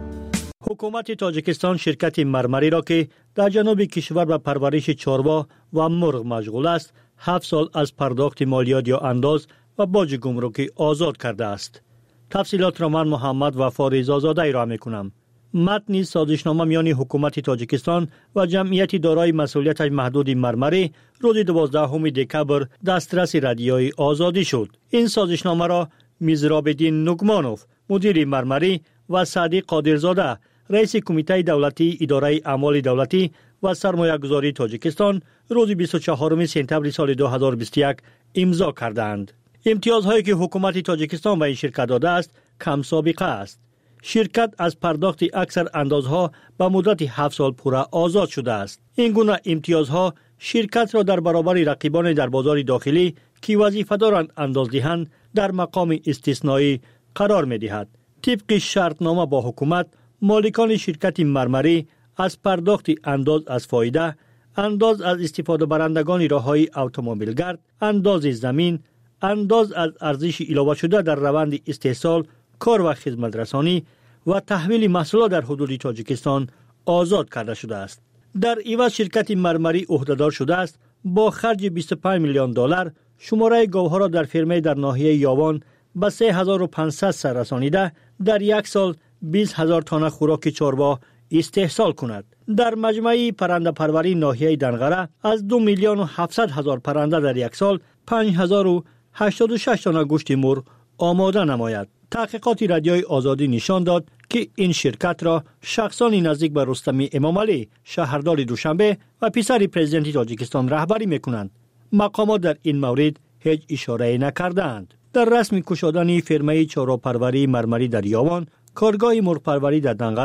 حکومت تاجیکستان شرکت مرمری را که در جنوب کشور به پرورش چاروا و مرغ مشغول است، هفت سال از پرداخت مالیات یا انداز و باج گمرکی آزاد کرده است. تفصیلات را من محمد وفا رضازاده را میکنم. متن سازشنامه میان حکومت تاجیکستان و جمعیت دارای مسئولیت محدود مرمری روز دوازدهم دکبر دسترس رادیوی آزادی شد. این سازشنامه را میزرابدین نگمانوف مدیر مرمری و سعدی قادرزاده رئیس کمیته دولتی اداره اعمال دولتی و سرمایه‌گذاری تاجیکستان روز بیست و چهارم سپتامبر سال دو هزار و بیست و یک امضا کردند. امتیازهایی که حکومت تاجیکستان به این شرکت داده است کم سابقه است. شرکت از پرداخت اکثر اندازها به مدت هفت سال پوره آزاد شده است. این گونه امتیازها شرکت را در برابر رقیبان در بازار داخلی که وظیفه دارند انداز دهند در مقام استثنایی قرار می دهد. طبق شرطنامه با حکومت، مالکان شرکت مرمری از پرداخت انداز از فایده، انداز از استفاده برندگان راههای اتومبیلگرد، انداز زمین، انداز از ارزش علاوه شده در روند استحصال، کار و خدمت رسانی و تحویل محصولات در حدود تاجیکستان آزاد کرده شده است. در عوض شرکت مرمری عهدهدار شده است با خرج بیست و پنج میلیون دلار شماره گاوها را در فرمه در ناحیه یاوان به سه هزار و پانصد سر رسانیده در یک سال بیست هزار تانه خوراک چاروا استحصال کند. در مجمع پرنده پروری ناحیه دنغره از دو میلیون و هفتصد هزار پرنده در یک سال پنج هزار و هشتاد و شش تانه گوشت مرغ آماده نماید. تحقیقات رادیوی آزادی نشان داد که این شرکت را شخصانی نزدیک به رستم امامعلی شهردار دوشنبه و پسر پرزیدنت تاجیکستان رهبری میکنند. مقامات در این مورد هیچ اشاره نکردند. در رسم کشادن فرمه چارواپروری مرمری در یاوان، کارگاه مرغ پروری در دنغره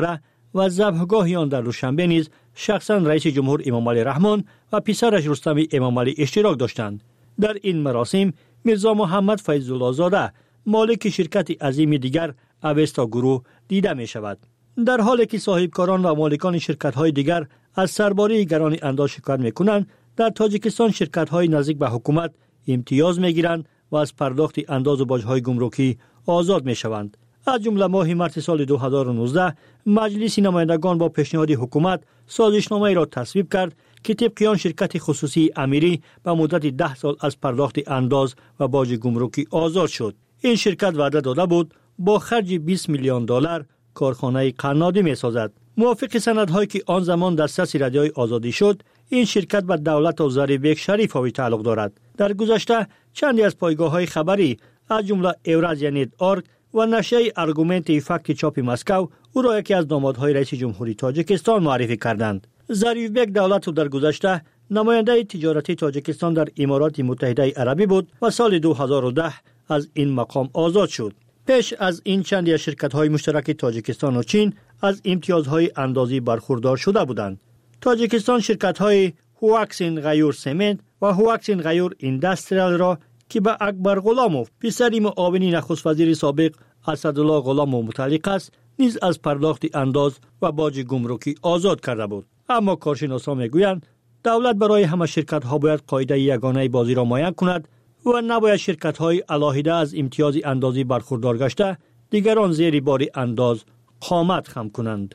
و ذبحگاه آن در دوشنبه نیز شخصا رئیس جمهور امام علی رحمان و پسرش رستم امام علی اشتراک داشتند. در این مراسم میرزا محمد فیض الله زاده مالک شرکت عظیم دیگر اوستا گروه دیده می شود. در حالی که صاحبکاران و مالکان شرکت های دیگر از سرباری گران انداز شکایت می کنند، در تاجیکستان شرکت های نزدیک به حکومت امتیاز می گیرند و از پرداخت انداز و باج های گمرکی آزاد می شوند. از جمله ماه مارس سال دو هزار و نوزده مجلس نمایندگان با پیشنهاد حکومت سازشنامه را تصویب کرد که طبق آن شرکت خصوصی امیری به مدت ده سال از پرداخت انداز و باج گمرکی آزاد شد. این شرکت وعده داده بود با خرج بیست میلیون دلار کارخانه قنادی می سازد. موافق سندهایی که آن زمان در دسترس رادیوی آزادی شد، این شرکت به دولت و ضریبک شریفوی تعلق دارد. در گذشته چندی از پایگاه‌های خبری از جمله اورازیا نت ارگ و نشریه ارگومنت فکت چاپ مسکو او را یکی از نامادهای رئیس جمهوری تاجیکستان معرفی کردند. ظریفبک دولت در گذشته نماینده تجارتی تاجیکستان در امارات متحده عربی بود و سال دو هزار و ده از این مقام آزاد شد. پیش از این چندی از شرکت‌های مشترک تاجیکستان و چین از امتیازهای اندازی برخوردار شده بودند. تاجیکستان شرکت‌های هواکسین غیور سمنت و هواکسین غیور اینداستریال را که به اکبر غلاموف پسر معاون نخست وزیر سابق اسدالله غلاموف متعلق است نیز از پرداخت انداز و باج گمرکی آزاد کرده بود. اما کارشناسان میگویند دولت برای همه شرکت‌ها باید قاعده یگانه بازی را معین کند و نباید شرکت‌های علاهیده از امتیاز اندازی برخوردار گشته دیگران زیر بار انداز قامت خم کنند.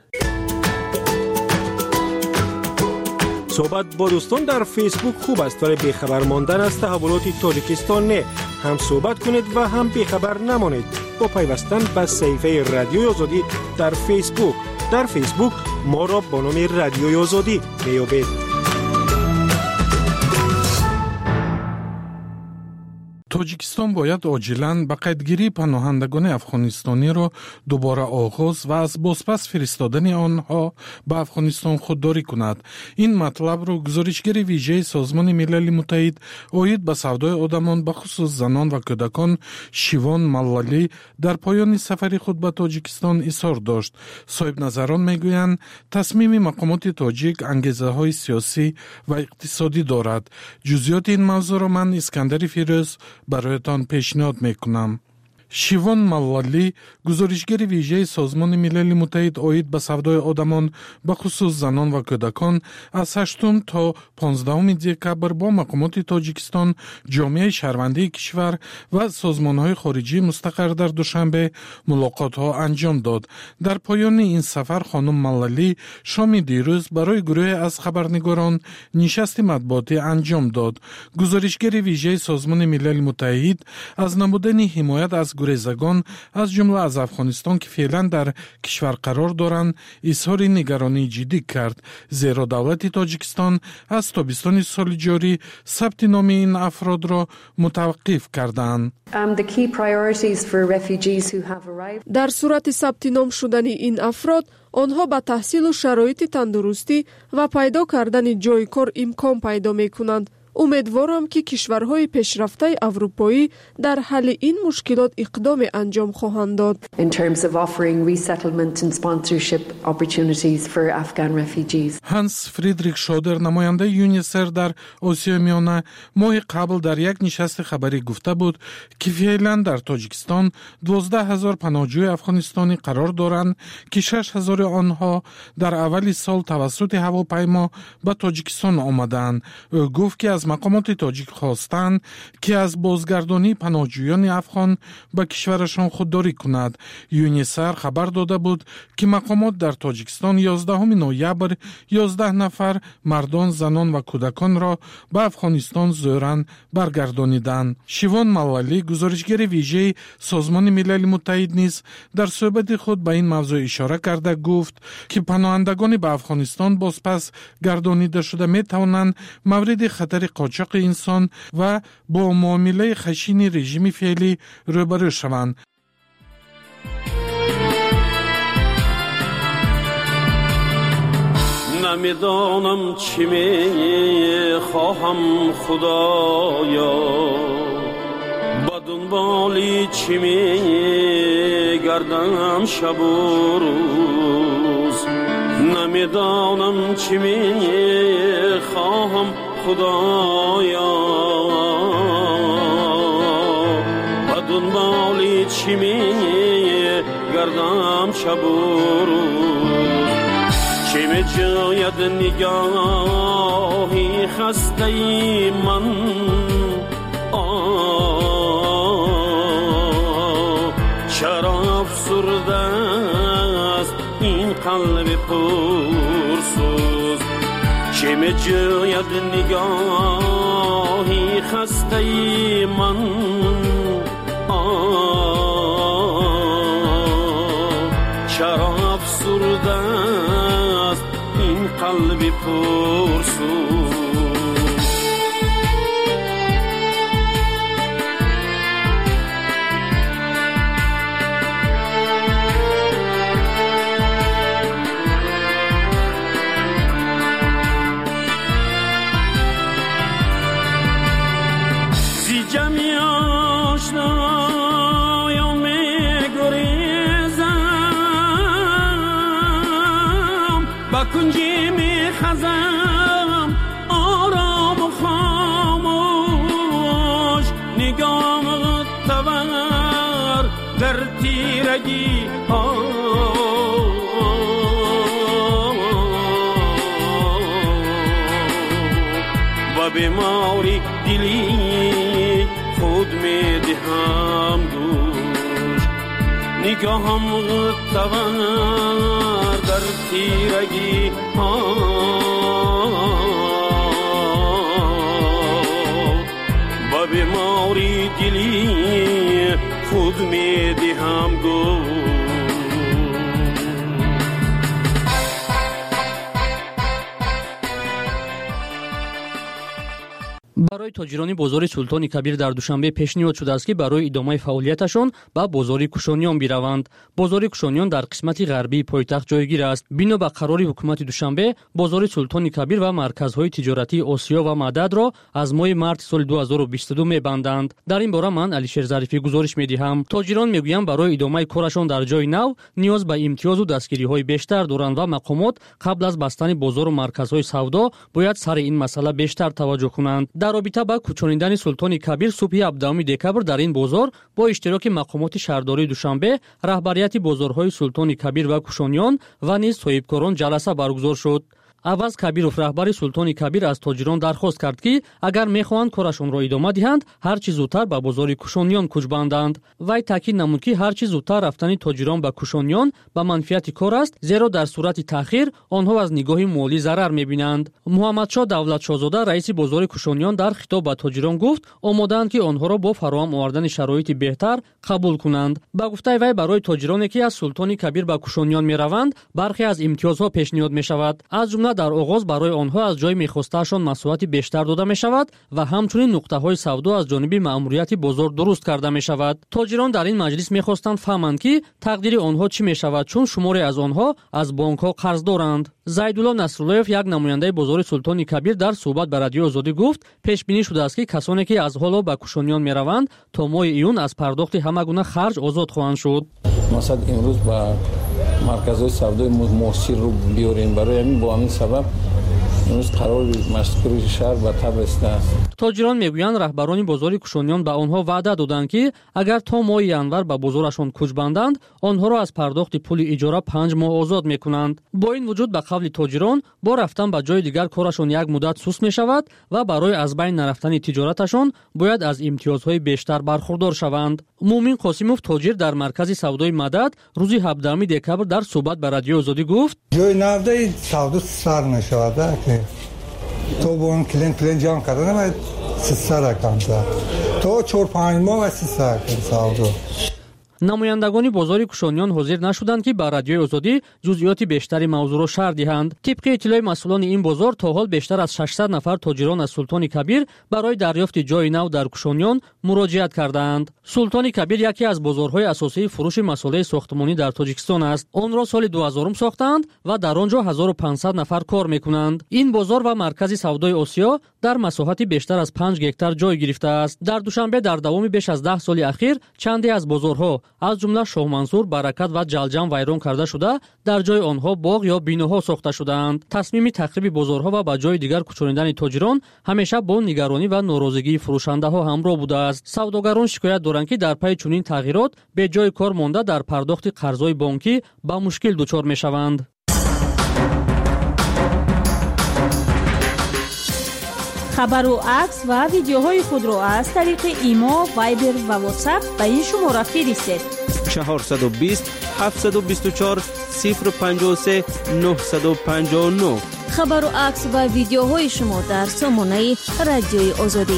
صحبت با دوستان در فیسبوک خوب است ولی بیخبر ماندن از تحولات تاجیکستان نه. هم صحبت کنید و هم بیخبر نمانید با پیوستن به صفحه رادیوی آزادی در فیسبوک. در فیسبوک ما را با نام رادیوی آزادی میابید. тоҷикистон бояд оҷилан ба қайдгирии паноҳандагони афғонистониро дубора оғоз ва аз бозпас фиристодани онҳо ба афғонистон худдорӣ кунад. ин матлабро гузоришгари вижаи созмони милали муттаҳид оид ба савдои одамон ба хусус занон ва кӯдакон шивон маллалӣ дар поёни сафари худ ба тоҷикистон изҳор дошт. соҳибназарон мегӯянд тасмими мақомоти тоҷик ангезаҳои сиёсӣ ва иқтисодӣ дорад. ҷузъиёти ин мавзӯъро ман искандари фирӯз برایتان پیشنهاد میکنم. شیوان مللی گزارشگر ویژه سازمان ملل متحد اوید به سودای آدمان به خصوص زنان و کودکان از هشتم تا پانزدهم دکبر با مقامات تاجیکستان، جامعه شهروندی کشور و سازمان‌های خارجی مستقر در دوشنبه ملاقات‌ها انجام داد. در پایان این سفر خانم مللی شام دیروز برای گروه از خبرنگاران نشست مطبوعاتی انجام داد. گزارشگر ویژه سازمان ملل متحد از نمودن حمایت از گریزگان از جمله از افغانستان که فعلا در کشور قرار دارند اظهار نگرانی جدی کرد، زیرا دولت تاجیکستان از تابستان سال جاری ثبت نام این افراد را متوقف کردند. در صورت ثبت نام شدن این افراد آنها با تحصیل و شرایط تندرستی و پیدا کردن جای کار امکان پیدا می‌کنند. امیدوارم که کشورهای پیشرفته اروپایی در حل این مشکلات اقدام انجام خواهند داد. In terms of offering resettlement and sponsorship opportunities for Afghan refugees. هانس فریدریک شودر نماینده یونیسر در آسیا میانه ماه قبل در یک نشست خبری گفته بود که فعلا در تاجیکستان دوازده هزار پناهجوی افغانستانی قرار دارند که شش هزار آنها در اول سال توسط هواپیما به تاجیکستان آمدند. او گفت که از مقامات تاجیک خواستند که از بازگردانی پناهجویان افغان به کشورشان خودداری کند. یونیسر خبر داده بود که مقامات در تاجیکستان یازدهم نوامبر یازده نفر مردان، زنان و کودکان را به افغانستان زورن برگردانیدند. شیوان ملالی گزارشگر ویژه سازمان ملل متحد نیز در صحبت خود به این موضوع اشاره کرده گفت که پناهندگان به افغانستان بازپس گردانیده شده می توانند مورد خطر قاچاق انسان و با معامله خشن رژیم فعلی روبرو شوند. نمیدانم چی می خواهم خدایا، بد دنبالی چی میگردم شب و روز نمیدانم چی میخواهم خدایا و دنبالی چی میگردم شب و روز چی میجاید نگاهی خسته من چرا افسرده است این قلب پرسوز چه میجوید نگاهی خسته من چرا افسرده است این قلب پرسوز کنجی می خزم آرام و خاموش نگام تور در تیرگی ها و بیماری دلی خود می دهم دوش نگاهم تور در تیرگی ها با بیماری دلی خود می دهم گو барои тоҷирони бозори Султони Кабир дар Душанбе пешниҳод шудааст ки барои идомаи фаъолияташон ба бозори Кушониён бираванд. Бозори Кушониён дар қисмати ғарбии пойтахт ҷойгир аст. Бино ба қарори ҳукумати Душанбе, бозори Султони Кабир ва марказҳои тиҷоратии Осиё ва Мададро аз моҳи марти соли ду ҳазору бисту ду мебанданд. Дар ин бора ман Алишер Зарифӣ гузориш медиҳам. Тоҷирон мегӯянд барои идомаи корашон дар ҷойи нав ниёз ба имтиёзу дастгириҳои бештар доранд ва мақомот қабл аз бастани бозору марказҳои савдо бояд сари ин масъала бештар таваҷҷӯҳ кунанд. Дар робита ба кӯчониндани Султони Кабир субҳи ҳабдахуми декабр дар ин бозор бо иштироки мақомоти шаҳрдории Душанбе, раҳбарияти бозорҳои Султони Кабир ва Кушониён ва низ соҳибкорон ҷаласа баргузор шуд. аваз Кабиров, раҳбари Султони Кабир, аз тоҷирон дархост кард ки агар мехоҳанд корашонро идома диҳанд, ҳар чӣ зудтар ба бозори Кушониён кӯч банданд. Вай таъкид намуд ки ҳар чӣ зудтар рафтани тоҷирон ба Кушониён ба манфиати кор аст, зеро дар сурати таъхир онҳо аз нигоҳи молӣ зарар мебинанд. Муҳаммадшоҳ Давлатшоҳзода, раиси бозори Кушониён, дар хитоб ба тоҷирон гуфт омодаанд ки онҳоро бо фароҳам овардани шароити беҳтар қабул кунанд. Ба гуфтаи вай, барои тоҷироне ки аз Султони Кабир ба Кушониён мераванд, бархе аз имтиёзҳо пешниҳод мешавад. Аз ҷумла дар оғоз барои онҳо аз ҷои мехостаашон масоҳати бештар дода мешавад ва ҳамчунин нуқтаҳои савдо аз ҷониби маъмурияти бозор дуруст карда мешавад. Тоҷирон дар ин маҷлис мехостанд фаҳманд ки тақдири онҳо чӣ мешавад, чун шуморе аз онҳо аз бонкҳо қарз доранд. Зайдулло Насруллоев, як намояндаи бозори Султони Кабир, дар суҳбат ба Радиои Озодӣ гуфт, пешбинӣ шудааст ки касоне ки аз ҳоло ба Кушониён мераванд, то моҳи июн аз пардохти ҳама гуна харҷ озод хоҳанд шуд. мақсад имрӯз ба марказҳои савдои муосирро биёрем. барои ҳамин бо ҳамин сабаб имрӯз қарори машкури шаҳр ба таб ресидааст. тоҷирон мегӯянд раҳбарони бозори Кушониён ба онҳо ваъда доданд ки агар то моҳи январ ба бозорашон кӯч банданд, онҳоро аз пардохти пули иҷора панҷ моҳ озод мекунанд. бо ин вуҷуд, ба қавли тоҷирон, бо рафтан ба ҷои дигар корашон як муддат суст мешавад ва барои аз байн нарафтани тиҷораташон бояд аз имтиёзҳои бештар бархурдор шаванд. Муъмин Қосимов, тоҷир дар маркази савдои Мадад, рӯзи ҳабдахуми декабр дар суҳбат ба Радиои Озодӣ гуфт: ҷои навдаи савдо сар мешавад ки то бо он клиент клиент ҷамъ карда намаед систа рақам зад то чор панҷ моҳ ва систа рақам савдо. намояндагони бозори Кушониён ҳозир нашуданд ки ба Радиои Озодӣ ҷузъиёти бештари мавзӯъро шарҳ диҳанд. Тибқи иттилои масъулони ин бозор, то ҳол бештар аз шашсад нафар тоҷирон аз Султони Кабир барои дарёфти ҷои нав дар Кушониён муроҷиат кардаанд. Султони Кабир яке аз бозорҳои асосии фурӯши масъулаи сохтмонӣ дар Тоҷикистон аст. Онро соли дуҳазорум сохтаанд ва дар он ҷо ҳазору панҷсад нафар кор мекунанд. Ин бозор ва маркази савдои Осиё дар масоҳати бештар аз панҷ гектар ҷой гирифта аст. дар душанбе дар давоми беш аз даҳ соли ахир чанде аз бозорҳо аз ҷумла Шоҳмансур, Баракат ва Ҷалҷам вайрон карда шуда, дар ҷои онҳо боғ ё биноҳо сохта шудаанд. тасмими тахриби бозорҳо ва ба ҷои дигар кӯчонидани тоҷирон ҳамеша бо нигаронӣ ва норозигии фурӯшандаҳо ҳамроҳ будааст. Савдогарон шикоят доранд ки дар пайи чунин тағйирот бе ҷои кор монда дар пардохти қарзҳои бонкӣ ба мушкил дучор мешаванд. хабару акс ва видеоҳои худро аз тариқи имо, вайбер ва ватсап ба ин шумора фиристед. чаҳорсад و بیست هفتصد و بیست و چهار صفر پنجاه و سه نهصد و پنجاه و نه. хабару акс ва видеоҳои шумо дар сомонаи радиои озодӣ.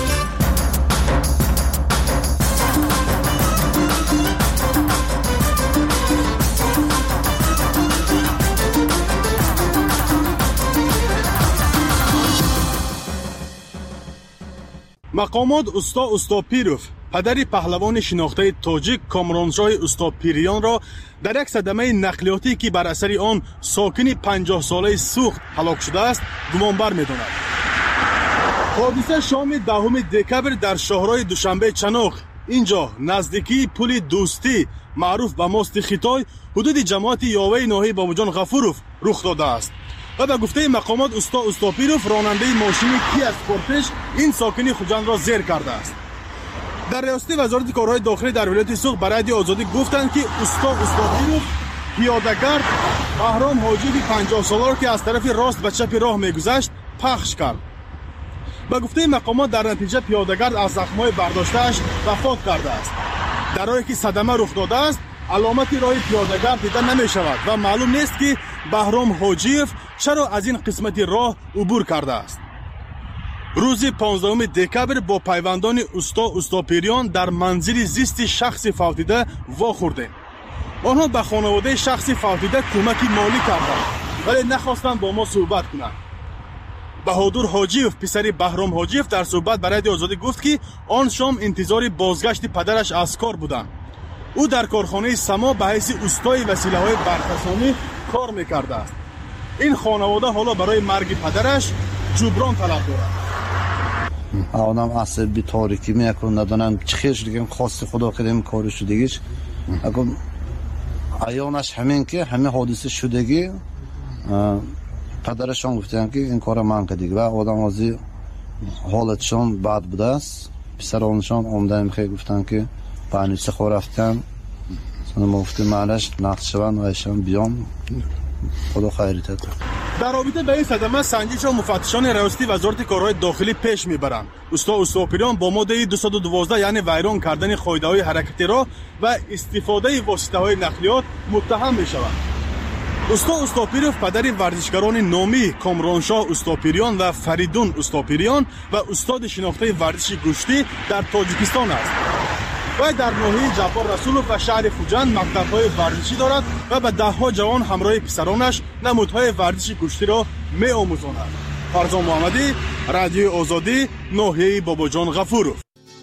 мақомот усто Устопиров, падари паҳлавони шинохтаи тоҷик Комроншоҳи Устопирёнро дар як садамаи нақлиётӣ ки бар асари он сокини панҷоҳсолаи Сухт ҳалок шудааст, гумонбар медонад. ҳодиса шоми даҳуми декабр дар шоҳрои Душанбе Чаноқ, инҷо наздикии пули Дӯстӣ маъруф ба мости Хитой, ҳудуди ҷамоати ёваи ноҳияи Бобоҷон Ғафуров рух додааст. ва ба гуфтаи мақомот усто Устопиров, ронандаи мошини Kia Sportage ин сокини Хуҷандро зер кардааст. дар риёсати вазорати корҳои дохилӣ дар вилояти Суғд ба радиои Озодӣ гуфтанд, ки усто Устопиров пиёдагард Баҳром Ҳоҷиеви панҷоҳсоларо, ки аз тарафи рост ба чапи роҳ мегузашт, пахш кард. ба гуфтаи мақомот дар натиҷа пиёдагард аз захмҳои бардоштааш вафот кардааст. дар ҳоле ки садама рух додааст, аломати роҳи пиёдагард дида намешавад ва маълум нест, ки Баҳром Ҳоҷиев чаро аз ин қисмати роҳ убур кардааст. рӯзи понздаҳуми декабр бо пайвандони усто Устопирён дар манзили зисти шахси фавтида вохӯрдем. онҳо ба хонаводаи шахси фавтида кӯмаки молӣ карданд, вале нахостанд бо мо суҳбат кунанд. Баҳодур Ҳоҷиев, писари Баҳром Ҳоҷиев, дар суҳбат ба радиои Озодӣ гуфт, ки он шом интизори бозгашти падараш аз кор буданд. ӯ дар корхонаи Само ба ҳайси устои василаҳои барқасонӣ кор мекардааст. ин хонавода ҳоло барои марги падараш ҷуброн талаб дорад. Onam asabi tariki mekun nadonam chiqish degan xosti xudo qilgan kori shudegish. Akom ayonash haminki hamma hodisa shudagi padarashon guftanki in kora man qildik va odam o'zi holatshon bad budas. Pisaronshon omdan xey guftanki banisi xoraftan. Sana mufti malash naqshvan va shon biyon خدا خیرت بده. در رابطه با این صدمه سنجش و مفتشان ریاستی وزارت کارهای داخلی پیش میبرند. استا استوپیریان با ماده دویست و دوازده یعنی ویران کردن قاعده‌های حرکتی را و استفاده واسطه‌های نقلیات متهم میشوند. استا استوپیروف پدر ورزشکاران نامی کامرانشاه استوپیریان و فریدون استوپیریان و استاد شناخته ورزش گوشتی در تاجیکستان است. و در ناحیه جعفر رسولوف و شهر خوجند مکتب‌های ورزشی دارد و به ده‌ها جوان همراه پسرانش نمودهای ورزش گوشتی را می‌آموزاند. فرزان محمدی، رادیوی آزادی، ناحیه باباجان غفورов.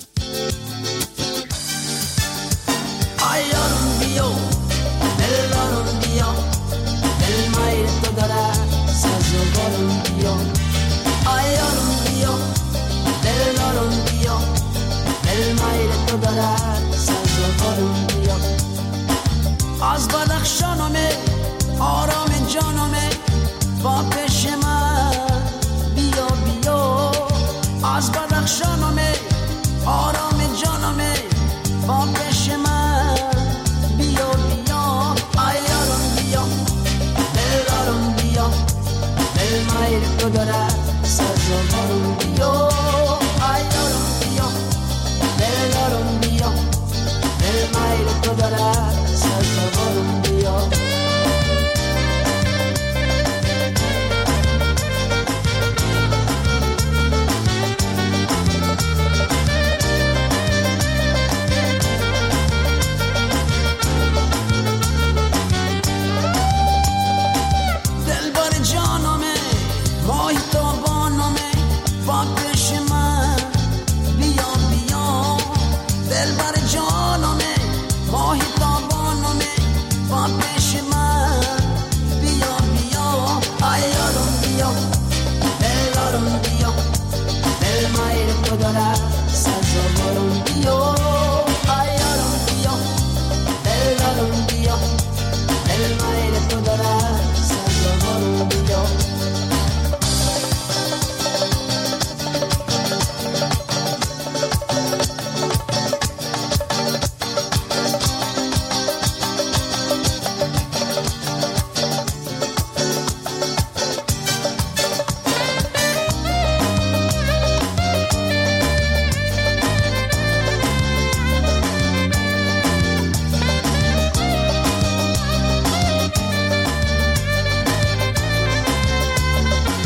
از بدخشانمه آرام جانمه با پیش من بیا بیا از بدخشانمه آرام جانمه با پیش من بیا بیا ایارم بیا دلارم بیا دل مایر تو دارد سرزوارم بیا ایارم بیا دلارم بیا دل مایر تو دارد سرزوارم بیا دل بر جانمه ماهی تو